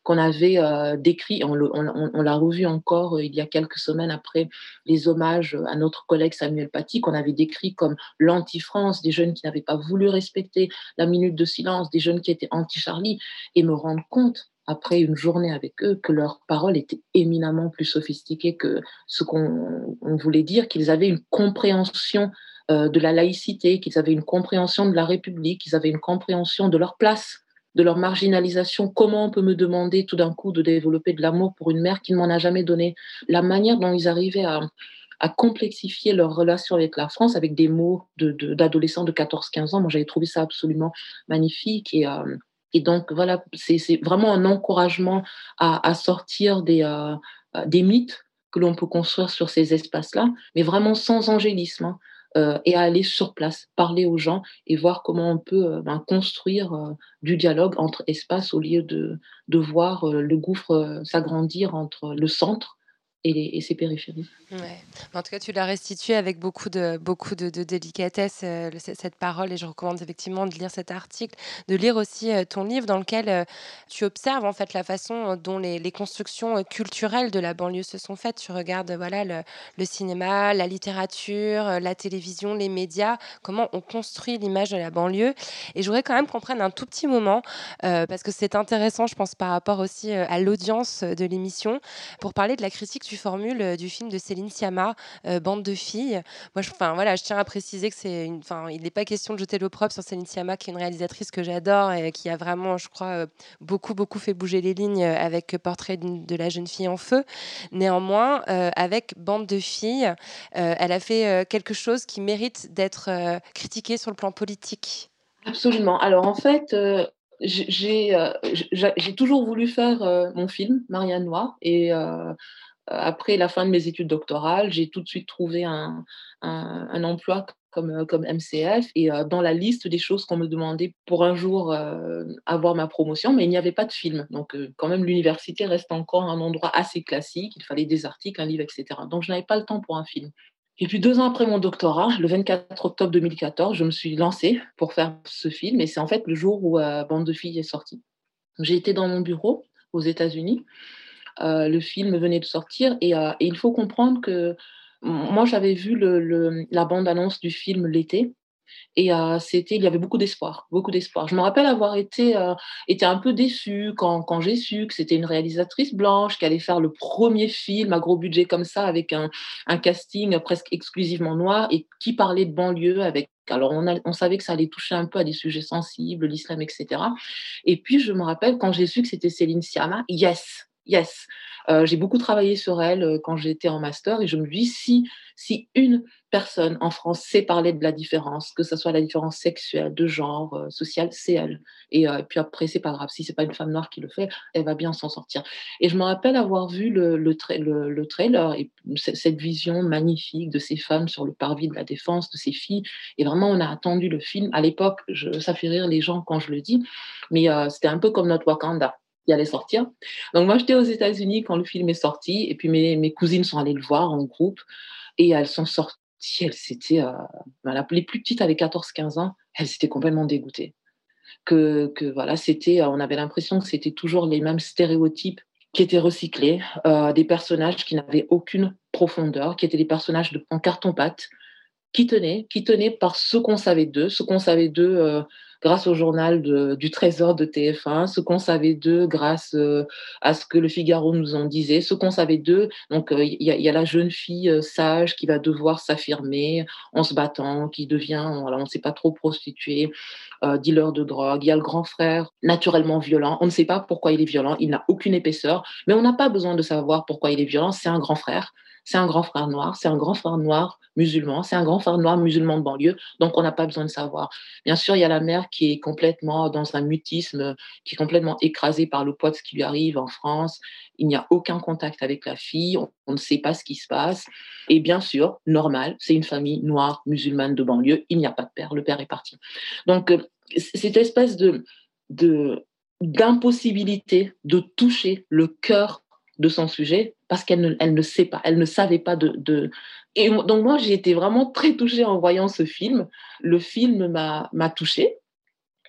qu'on avait euh, décrit, on, le, on, on, on l'a revu encore euh, il y a quelques semaines après les hommages à notre collègue Samuel Paty, qu'on avait décrit comme l'anti-France, des jeunes qui n'avaient pas voulu respecter la minute de silence, des jeunes qui étaient anti-Charlie, et me rendre compte, après une journée avec eux, que leurs paroles étaient éminemment plus sophistiquées que ce qu'on on voulait dire, qu'ils avaient une compréhension euh, de la laïcité, qu'ils avaient une compréhension de la République, qu'ils avaient une compréhension de leur place, de leur marginalisation. Comment on peut me demander tout d'un coup de développer de l'amour pour une mère qui ne m'en a jamais donné? La manière dont ils arrivaient à, à complexifier leur relation avec la France avec des mots de, de, d'adolescents de quatorze quinze ans, moi j'avais trouvé ça absolument magnifique. Et, euh, et donc voilà, c'est, c'est vraiment un encouragement à, à sortir des, euh, des mythes que l'on peut construire sur ces espaces-là, mais vraiment sans angélisme, hein. Euh, et à aller sur place, parler aux gens et voir comment on peut euh, ben, construire euh, du dialogue entre espaces au lieu de, de voir euh, le gouffre euh, s'agrandir entre le centre et, les, et ses périphéries. Ouais. En tout cas, tu l'as restitué avec beaucoup de, beaucoup de, de délicatesse, euh, cette parole, et je recommande effectivement de lire cet article, de lire aussi euh, ton livre dans lequel euh, tu observes en fait la façon dont les, les constructions euh, culturelles de la banlieue se sont faites. Tu regardes euh, voilà, le, le cinéma, la littérature, euh, la télévision, les médias, comment on construit l'image de la banlieue. Et je voudrais quand même qu'on prenne un tout petit moment, euh, parce que c'est intéressant, je pense, par rapport aussi euh, à l'audience de l'émission, pour parler de la critique que tu formules euh, du film de Céline Sciamma, euh, Bande de filles. Moi, je, voilà, je tiens à préciser que c'est une, il n'est pas question de jeter l'opprobre sur Céline Sciamma, qui est une réalisatrice que j'adore et qui a vraiment, je crois, euh, beaucoup, beaucoup fait bouger les lignes avec Portrait de la jeune fille en feu. Néanmoins, euh, avec Bande de filles, euh, elle a fait euh, quelque chose qui mérite d'être euh, critiqué sur le plan politique. Absolument. Alors, en fait, euh, j'ai, euh, j'ai toujours voulu faire euh, mon film, Marianne Noire, et euh, après la fin de mes études doctorales, j'ai tout de suite trouvé un, un, un emploi comme, comme M C F et euh, dans la liste des choses qu'on me demandait pour un jour euh, avoir ma promotion, mais il n'y avait pas de film. Donc, euh, quand même, l'université reste encore un endroit assez classique. Il fallait des articles, un livre, et cetera. Donc, je n'avais pas le temps pour un film. Et puis, deux ans après mon doctorat, le vingt-quatre octobre deux mille quatorze, je me suis lancée pour faire ce film. Et c'est en fait le jour où euh, Bande de filles est sorti. J'ai été dans mon bureau aux États-Unis. Euh, le film venait de sortir et, euh, et il faut comprendre que moi j'avais vu le, le, la bande-annonce du film l'été et euh, c'était, il y avait beaucoup d'espoir, beaucoup d'espoir. Je me rappelle avoir été, euh, été un peu déçue quand, quand j'ai su que c'était une réalisatrice blanche qui allait faire le premier film à gros budget comme ça avec un, un casting presque exclusivement noir et qui parlait de banlieue avec alors, on, a, on savait que ça allait toucher un peu à des sujets sensibles, l'islam, et cetera. Et puis, je me rappelle quand j'ai su que c'était Céline Sciamma, yes, Yes, euh, j'ai beaucoup travaillé sur elle euh, quand j'étais en master et je me dis si, si une personne en France sait parler de la différence, que ce soit la différence sexuelle, de genre, euh, sociale, c'est elle. Et euh, puis après, c'est pas grave, si c'est pas une femme noire qui le fait, elle va bien s'en sortir. Et je me rappelle avoir vu le, le, tra- le, le trailer et c- cette vision magnifique de ces femmes sur le parvis de la Défense, de ces filles. Et vraiment, on a attendu le film. À l'époque, je, ça fait rire les gens quand je le dis, mais euh, c'était un peu comme notre Wakanda qui allait sortir. Donc moi, j'étais aux États-Unis quand le film est sorti, et puis mes, mes cousines sont allées le voir en groupe, et elles sont sorties, elles s'étaient, euh, les plus petites avaient quatorze quinze ans, elles étaient complètement dégoûtées. Que, que voilà, c'était, on avait l'impression que c'était toujours les mêmes stéréotypes qui étaient recyclés, euh, des personnages qui n'avaient aucune profondeur, qui étaient des personnages de, en carton-pâte, qui tenaient, qui tenaient par ce qu'on savait d'eux, ce qu'on savait d'eux euh, grâce au journal de, du Trésor de T F un, ce qu'on savait d'eux grâce euh, à ce que le Figaro nous en disait, ce qu'on savait d'eux. Donc, il euh, y, y a la jeune fille euh, sage qui va devoir s'affirmer en se battant, qui devient, voilà, on ne sait pas trop, prostituée, euh, dealer de drogue. Il y a le grand frère naturellement violent. On ne sait pas pourquoi il est violent, il n'a aucune épaisseur, mais on n'a pas besoin de savoir pourquoi il est violent, c'est un grand frère. C'est un grand frère noir, c'est un grand frère noir musulman, c'est un grand frère noir musulman de banlieue, donc on n'a pas besoin de savoir. Bien sûr, il y a la mère qui est complètement dans un mutisme, qui est complètement écrasée par le poids de ce qui lui arrive en France. Il n'y a aucun contact avec la fille, on, on ne sait pas ce qui se passe. Et bien sûr, normal, c'est une famille noire musulmane de banlieue, il n'y a pas de père, le père est parti. Donc, cette espèce de, de, d'impossibilité de toucher le cœur de son sujet parce qu'elle ne, elle ne sait pas, elle ne savait pas de, de... Et donc moi, j'ai été vraiment très touchée en voyant ce film. Le film m'a, m'a touchée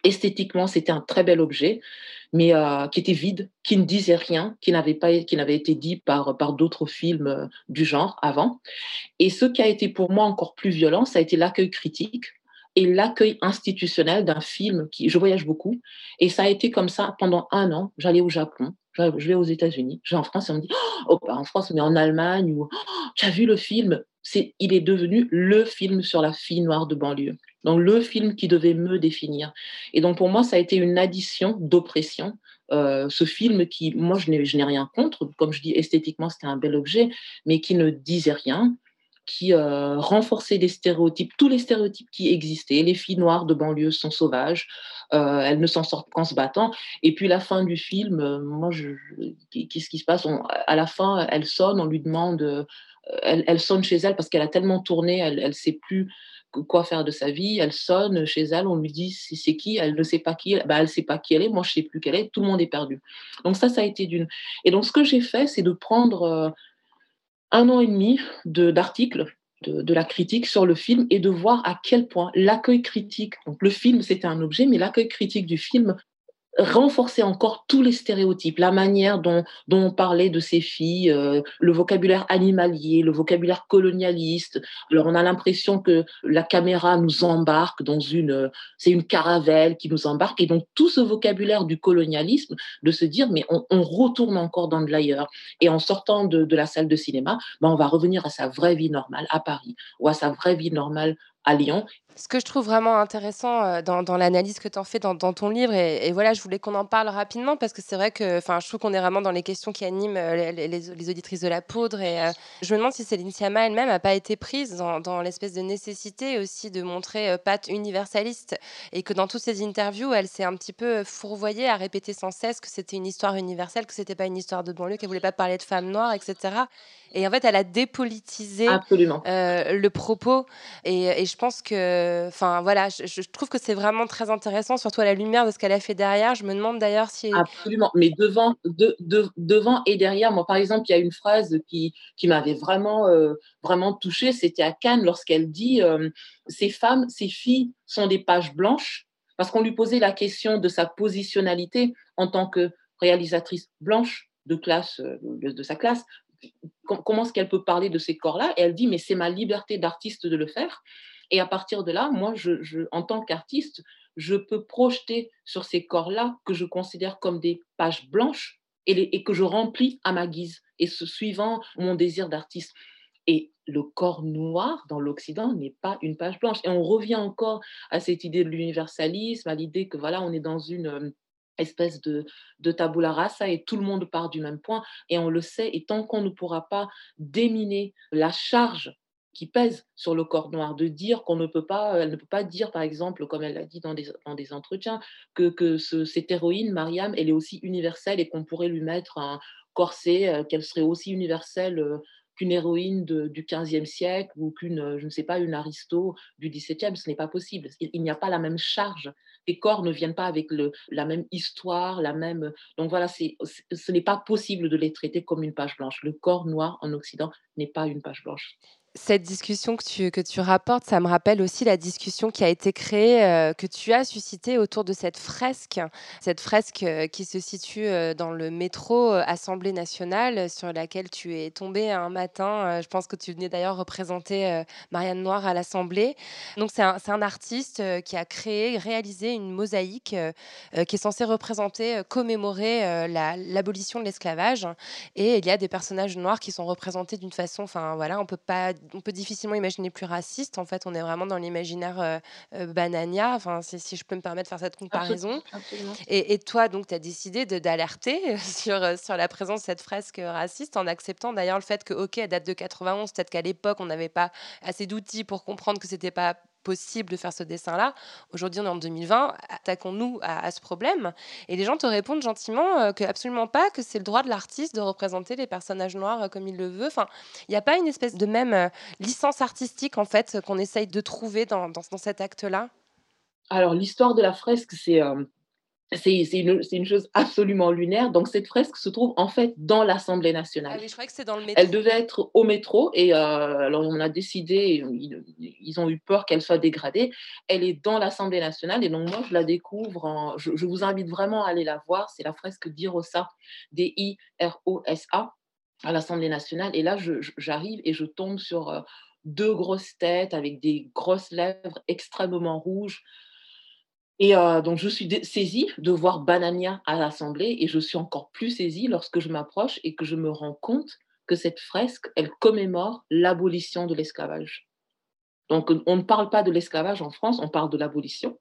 Esthétiquement, c'était un très bel objet, mais euh, qui était vide, qui ne disait rien, qui n'avait pas, qui n'avait été dit par, par d'autres films euh, du genre avant. Et ce qui a été pour moi encore plus violent, ça a été l'accueil critique et l'accueil institutionnel d'un film qui, je voyage beaucoup, et ça a été comme ça pendant un an. J'allais au Japon, je vais aux États-Unis, je vais en France et on me dit, oh, pas en France, mais en Allemagne, ou oh, tu as vu le film? C'est, il est devenu le film sur la fille noire de banlieue. Donc le film qui devait me définir. Et donc pour moi, ça a été une addition d'oppression. Euh, ce film qui, moi, je n'ai, je n'ai rien contre, comme je dis, esthétiquement, c'était un bel objet, mais qui ne disait rien, qui euh, renforçait les stéréotypes, tous les stéréotypes qui existaient. Les filles noires de banlieue sont sauvages, euh, elles ne s'en sortent qu'en se battant. Et puis la fin du film, euh, moi, je, je, qu'est-ce qui se passe? On, à la fin, elle sonne, on lui demande, euh, elle, elle sonne chez elle parce qu'elle a tellement tourné, elle ne sait plus quoi faire de sa vie. Elle sonne chez elle, on lui dit c'est, c'est qui? Elle ne sait pas qui. Ben, elle ne sait pas qui elle est. Moi, je ne sais plus qui elle est. Tout le monde est perdu. Donc ça, ça a été d'une. Et donc ce que j'ai fait, c'est de prendre euh, un an et demi de, d'articles de, de la critique sur le film et de voir à quel point l'accueil critique, donc le film c'était un objet, mais l'accueil critique du film renforcer encore tous les stéréotypes, la manière dont, dont on parlait de ces filles, euh, le vocabulaire animalier, le vocabulaire colonialiste. Alors on a l'impression que la caméra nous embarque dans une, euh, c'est une caravelle qui nous embarque, et donc tout ce vocabulaire du colonialisme, de se dire mais on, on retourne encore dans de l'ailleurs, et en sortant de, de la salle de cinéma, ben on va revenir à sa vraie vie normale à Paris, ou à sa vraie vie normale à Lyon. Ce que je trouve vraiment intéressant euh, dans, dans l'analyse que tu en fais dans, dans ton livre, et, et voilà, je voulais qu'on en parle rapidement parce que c'est vrai que je trouve qu'on est vraiment dans les questions qui animent euh, les, les, les auditrices de La Poudre. Et euh, je me demande si Céline Sciamma elle-même n'a pas été prise dans, dans l'espèce de nécessité aussi de montrer euh, patte universaliste, et que dans toutes ces interviews, elle s'est un petit peu fourvoyée à répéter sans cesse que c'était une histoire universelle, que c'était pas une histoire de banlieue, qu'elle voulait pas parler de femmes noires, et cetera. Et en fait, elle a dépolitisé euh, le propos. Et, et je pense que, enfin voilà, je, je trouve que c'est vraiment très intéressant, surtout à la lumière de ce qu'elle a fait derrière. Je me demande d'ailleurs si... Absolument, mais devant, de, de, devant et derrière. Moi, par exemple, il y a une phrase qui, qui m'avait vraiment, euh, vraiment touchée. C'était à Cannes lorsqu'elle dit euh, « Ces femmes, ces filles sont des pages blanches », parce qu'on lui posait la question de sa positionnalité en tant que réalisatrice blanche de, classe, de, de sa classe. Comment est-ce qu'elle peut parler de ces corps-là? Et elle dit, mais c'est ma liberté d'artiste de le faire. Et à partir de là, moi, je, je, en tant qu'artiste, je peux projeter sur ces corps-là que je considère comme des pages blanches et, les, et que je remplis à ma guise, et ce, suivant mon désir d'artiste. Et le corps noir dans l'Occident n'est pas une page blanche. Et on revient encore à cette idée de l'universalisme, à l'idée que voilà, on est dans une espèce de, de tabula rasa et tout le monde part du même point, et on le sait, et tant qu'on ne pourra pas déminer la charge qui pèse sur le corps noir, de dire qu'on ne peut pas, elle ne peut pas dire par exemple, comme elle l'a dit dans des, dans des entretiens, que, que ce, cette héroïne, Mariam, elle est aussi universelle et qu'on pourrait lui mettre un corset, euh, qu'elle serait aussi universelle euh, qu'une héroïne de, du quinzième siècle ou qu'une, je ne sais pas, une Aristo du dix-septième, ce n'est pas possible. Il, il n'y a pas la même charge. Les corps ne viennent pas avec le, la même histoire, la même... Donc voilà, c'est, ce n'est pas possible de les traiter comme une page blanche. Le corps noir en Occident n'est pas une page blanche. Cette discussion que tu, que tu rapportes, ça me rappelle aussi la discussion qui a été créée, euh, que tu as suscitée autour de cette fresque, cette fresque euh, qui se situe euh, dans le métro euh, Assemblée nationale, sur laquelle tu es tombée un matin. Euh, je pense que tu venais d'ailleurs représenter euh, Marianne Noire à l'Assemblée. Donc c'est un, c'est un artiste euh, qui a créé, réalisé une mosaïque euh, euh, qui est censée représenter, euh, commémorer euh, la, l'abolition de l'esclavage. Et il y a des personnages noirs qui sont représentés d'une façon, enfin voilà, on peut pas... on peut difficilement imaginer plus raciste. En fait, on est vraiment dans l'imaginaire euh, euh, banania, enfin, si, si je peux me permettre de faire cette comparaison. Absolument. Et, et toi, donc, tu as décidé de, d'alerter sur, sur la présence de cette fresque raciste, en acceptant d'ailleurs le fait que, ok, elle date de quatre-vingt-onze, peut-être qu'à l'époque, on n'avait pas assez d'outils pour comprendre que c'était pas possible de faire ce dessin-là. Aujourd'hui, on est en deux mille vingt, attaquons-nous à, à ce problème. Et les gens te répondent gentiment euh, que absolument pas, que c'est le droit de l'artiste de représenter les personnages noirs euh, comme il le veut. Enfin, il n'y a pas une espèce de même euh, licence artistique, en fait, qu'on essaye de trouver dans, dans, dans cet acte-là? Alors, l'histoire de la fresque, c'est... Euh... C'est, c'est, une, c'est une chose absolument lunaire. Donc, cette fresque se trouve en fait dans l'Assemblée nationale. Ah oui, je crois que c'est dans le métro. Elle devait être au métro et euh, alors on a décidé, ils, ils ont eu peur qu'elle soit dégradée. Elle est dans l'Assemblée nationale et donc moi, je la découvre. En, je, je vous invite vraiment à aller la voir. C'est la fresque d'Irosa, D I R O S A, à l'Assemblée nationale. Et là, je, je, j'arrive et je tombe sur euh, deux grosses têtes avec des grosses lèvres extrêmement rouges. Et euh, donc, je suis dé- saisie de voir Banania à l'Assemblée et je suis encore plus saisie lorsque je m'approche et que je me rends compte que cette fresque, elle commémore l'abolition de l'esclavage. Donc, on ne parle pas de l'esclavage en France, on parle de l'abolition.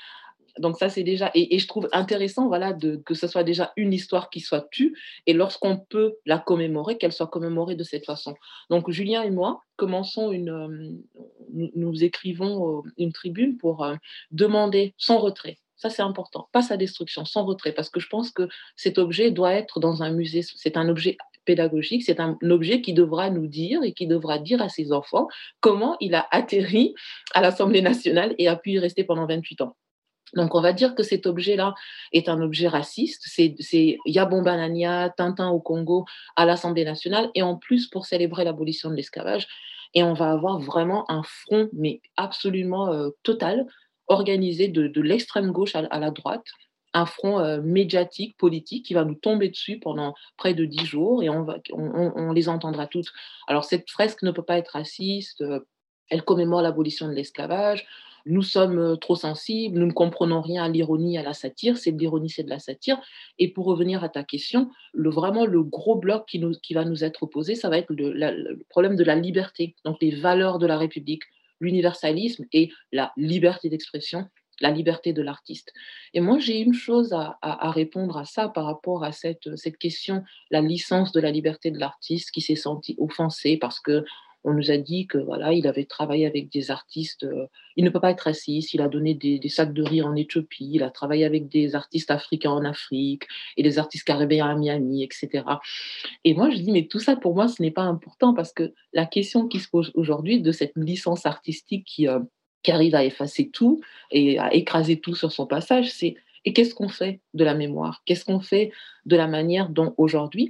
Donc ça, c'est déjà... Et, et je trouve intéressant voilà, de, que ce soit déjà une histoire qui soit tue, et lorsqu'on peut la commémorer, qu'elle soit commémorée de cette façon. Donc Julien et moi commençons une... Euh, nous, nous écrivons euh, une tribune pour euh, demander son retrait. Ça, c'est important. Pas sa destruction, son retrait. Parce que je pense que cet objet doit être dans un musée. C'est un objet pédagogique, c'est un objet qui devra nous dire et qui devra dire à ses enfants comment il a atterri à l'Assemblée nationale et a pu y rester pendant vingt-huit ans. Donc, on va dire que cet objet-là est un objet raciste. C'est, c'est Yabon Banania, Tintin au Congo à l'Assemblée nationale, et en plus pour célébrer l'abolition de l'esclavage. Et on va avoir vraiment un front, mais absolument euh, total, organisé de, de l'extrême gauche à, à la droite, un front euh, médiatique, politique, qui va nous tomber dessus pendant près de dix jours, et on, va, on, on, on les entendra toutes. Alors, cette fresque ne peut pas être raciste, euh, elle commémore l'abolition de l'esclavage. Nous sommes trop sensibles, nous ne comprenons rien à l'ironie, à la satire, c'est de l'ironie, c'est de la satire. Et pour revenir à ta question, le, vraiment le gros bloc qui, nous, qui va nous être opposé, ça va être le, la, le problème de la liberté, donc les valeurs de la République, l'universalisme et la liberté d'expression, la liberté de l'artiste. Et moi, j'ai une chose à, à, à répondre à ça par rapport à cette, cette question, la licence de la liberté de l'artiste qui s'est senti offensé parce que on nous a dit que voilà, il avait travaillé avec des artistes. Euh, il ne peut pas être raciste. Il a donné des, des sacs de riz en Éthiopie. Il a travaillé avec des artistes africains en Afrique et des artistes caribéens à Miami, et cetera. Et moi, je dis, mais tout ça pour moi, ce n'est pas important parce que la question qui se pose aujourd'hui de cette licence artistique qui, euh, qui arrive à effacer tout et à écraser tout sur son passage, c'est et qu'est-ce qu'on fait de la mémoire? Qu'est-ce qu'on fait de la manière dont aujourd'hui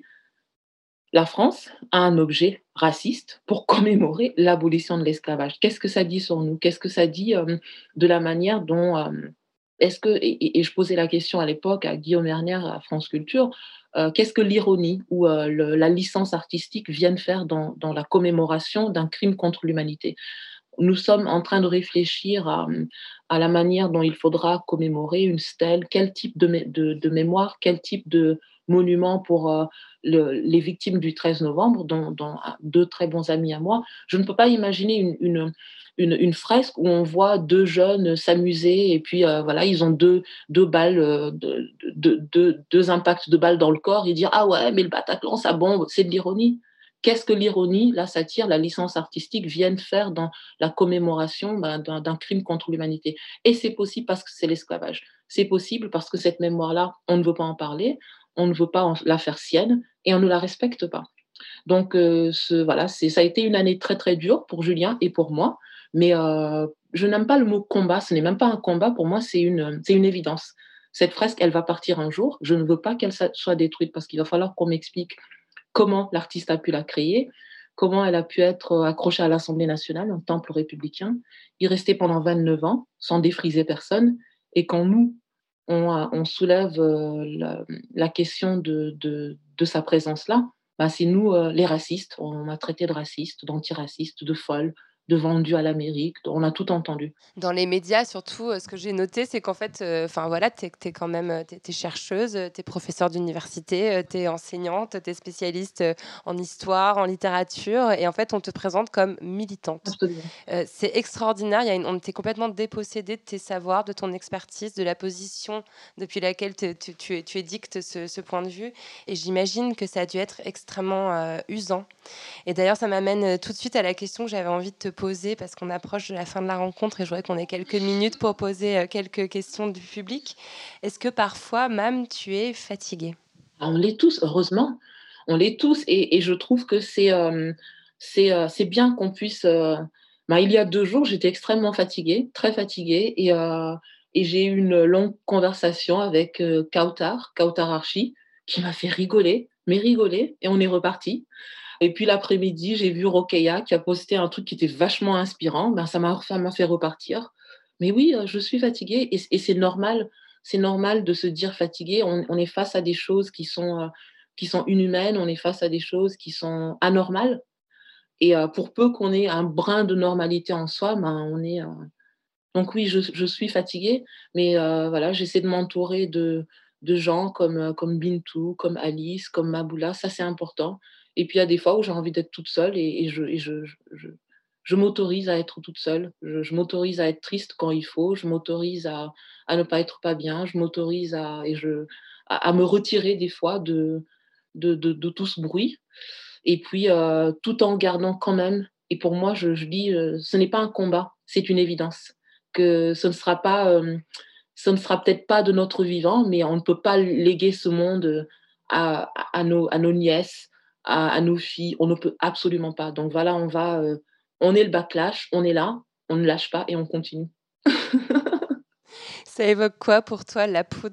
la France a un objet raciste pour commémorer l'abolition de l'esclavage? Qu'est-ce que ça dit sur nous? Qu'est-ce que ça dit euh, de la manière dont... Euh, est-ce que, et, et je posais la question à l'époque à Guillaume Erner à France Culture, euh, qu'est-ce que l'ironie ou euh, le, la licence artistique viennent faire dans, dans la commémoration d'un crime contre l'humanité? Nous sommes en train de réfléchir à, à la manière dont il faudra commémorer une stèle, quel type de, de, de mémoire, quel type de monument pour euh, le, les victimes du treize novembre, dont, dont deux très bons amis à moi. Je ne peux pas imaginer une, une, une, une fresque où on voit deux jeunes s'amuser et puis euh, voilà, ils ont deux, deux balles, euh, deux, deux, deux, deux impacts de balles dans le corps et dire « Ah ouais, mais le Bataclan, ça bombe », c'est de l'ironie. Qu'est-ce que l'ironie, la satire, la licence artistique viennent faire dans la commémoration ben, d'un, d'un crime contre l'humanité? Et c'est possible parce que c'est l'esclavage. C'est possible parce que cette mémoire-là, on ne veut pas en parler, on ne veut pas en, la faire sienne et on ne la respecte pas. Donc, euh, ce, voilà, c'est, ça a été une année très, très dure pour Julien et pour moi. Mais euh, je n'aime pas le mot combat. Ce n'est même pas un combat. Pour moi, c'est une, c'est une évidence. Cette fresque, elle va partir un jour. Je ne veux pas qu'elle soit détruite parce qu'il va falloir qu'on m'explique comment l'artiste a pu la créer, comment elle a pu être accrochée à l'Assemblée nationale, un temple républicain, y rester pendant vingt-neuf ans, sans défriser personne, et quand nous, on, on soulève euh, la, la question de, de, de sa présence-là, bah c'est nous, euh, les racistes, on m'a traité de raciste, d'antiraciste, de folle, de vendu à l'Amérique, on a tout entendu. Dans les médias, surtout, euh, ce que j'ai noté, c'est qu'en fait, enfin euh, voilà, t'es, t'es quand même, t'es, t'es chercheuse, t'es professeure d'université, t'es enseignante, t'es spécialiste en histoire, en littérature, et en fait, on te présente comme militante. Euh, c'est extraordinaire. Il y a une, on t'est complètement dépossédé de tes savoirs, de ton expertise, de la position depuis laquelle te, tu, tu, tu édictes ce, ce point de vue, et j'imagine que ça a dû être extrêmement euh, usant. Et d'ailleurs, ça m'amène tout de suite à la question que j'avais envie de te poser, parce qu'on approche de la fin de la rencontre et je voudrais qu'on ait quelques minutes pour poser quelques questions du public. Est-ce que parfois, Mam, tu es fatiguée? On l'est tous, heureusement. On l'est tous et, et je trouve que c'est, euh, c'est, euh, c'est bien qu'on puisse... Euh... Bah, il y a deux jours, j'étais extrêmement fatiguée, très fatiguée et, euh, Et j'ai eu une longue conversation avec euh, Kautar, Kautar Archi, qui m'a fait rigoler, mais rigoler, et on est reparti. Et puis l'après-midi, j'ai vu Rokeya qui a posté un truc qui était vachement inspirant. Ben, ça m'a, ça m'a fait repartir. Mais oui, je suis fatiguée et, et c'est normal. C'est normal de se dire fatigué. On, on est face à des choses qui sont, euh, qui sont inhumaines. On est face à des choses qui sont anormales. Et euh, pour peu qu'on ait un brin de normalité en soi, ben, on est... Euh... Donc oui, je, je suis fatiguée. Mais euh, voilà, j'essaie de m'entourer de, de gens comme, comme Bintou, comme Alice, comme Maboula. Ça, c'est important. Et puis, il y a des fois où j'ai envie d'être toute seule et, et, je, et je, je, je, je m'autorise à être toute seule. Je, je m'autorise à être triste quand il faut. Je m'autorise à, à ne pas être pas bien. Je m'autorise à, et je, à, à me retirer des fois de, de, de, de tout ce bruit. Et puis, euh, tout en gardant quand même, et pour moi, je, je dis, euh, ce n'est pas un combat, c'est une évidence. Que ce ne sera pas, euh, ce ne sera peut-être pas de notre vivant, mais on ne peut pas léguer ce monde à, à, à, nos, à nos nièces, À, à nos filles, on ne peut absolument pas. Donc voilà, on va, euh, on est le backlash, on est là, on ne lâche pas et on continue. Ça évoque quoi pour toi, la poudre ?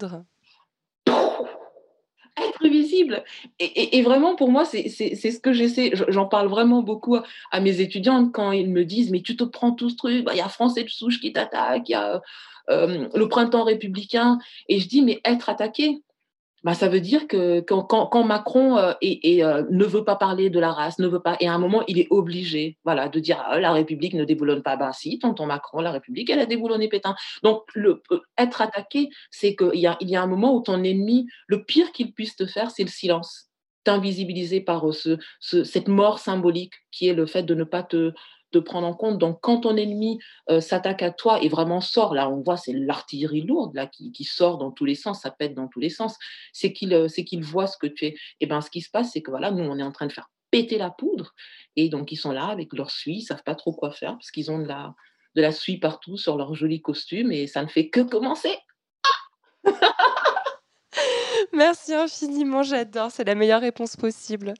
Être visible. Et, et, et vraiment, pour moi, c'est, c'est, c'est ce que j'essaie. J'en parle vraiment beaucoup à, à mes étudiantes quand ils me disent « Mais tu te prends tout ce truc, il y a Français de souche qui t'attaque, il y a euh, le printemps républicain. » Et je dis « Mais être attaqué ?» Bah, ça veut dire que quand, quand, quand Macron euh, et, et, euh, ne veut pas parler de la race, ne veut pas, et à un moment, il est obligé voilà, de dire ah, la République ne déboulonne pas. Ben si, tonton Macron, la République, elle a déboulonné Pétain. Donc, le, euh, être attaqué, c'est qu'il y a, il y a un moment où ton ennemi, le pire qu'il puisse te faire, c'est le silence. T'invisibiliser par ce, ce, cette mort symbolique qui est le fait de ne pas te... de prendre en compte. Donc, quand ton ennemi euh, s'attaque à toi et vraiment sort, là, on voit, c'est l'artillerie lourde là, qui, qui sort dans tous les sens, ça pète dans tous les sens, c'est qu'il, euh, c'est qu'il voit ce que tu es. Et bien, ce qui se passe, c'est que voilà, nous, on est en train de faire péter la poudre, et donc, ils sont là avec leur suie, ils ne savent pas trop quoi faire, parce qu'ils ont de la, de la suie partout sur leur joli costume, et ça ne fait que commencer. Merci infiniment, j'adore, c'est la meilleure réponse possible.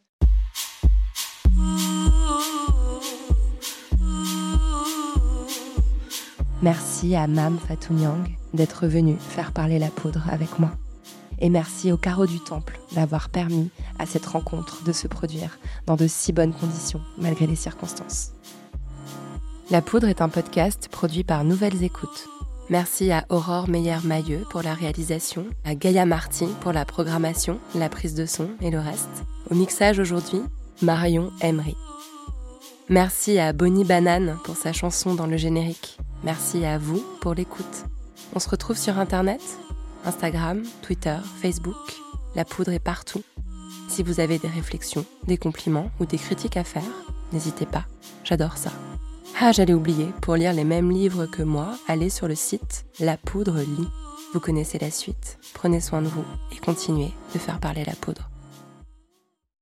Merci à Mame Fatou Niang d'être venue faire parler la poudre avec moi. Et merci au Carreau du Temple d'avoir permis à cette rencontre de se produire dans de si bonnes conditions, malgré les circonstances. La Poudre est un podcast produit par Nouvelles Écoutes. Merci à Aurore Meyer-Mailleux pour la réalisation, à Gaïa Marty pour la programmation, la prise de son et le reste. Au mixage aujourd'hui, Marion Emery. Merci à Bonnie Banane pour sa chanson dans le générique. Merci à vous pour l'écoute. On se retrouve sur Internet, Instagram, Twitter, Facebook. La Poudre est partout. Si vous avez des réflexions, des compliments ou des critiques à faire, n'hésitez pas. J'adore ça. Ah, j'allais oublier, pour lire les mêmes livres que moi, allez sur le site La Poudre lit. Vous connaissez la suite. Prenez soin de vous et continuez de faire parler la poudre.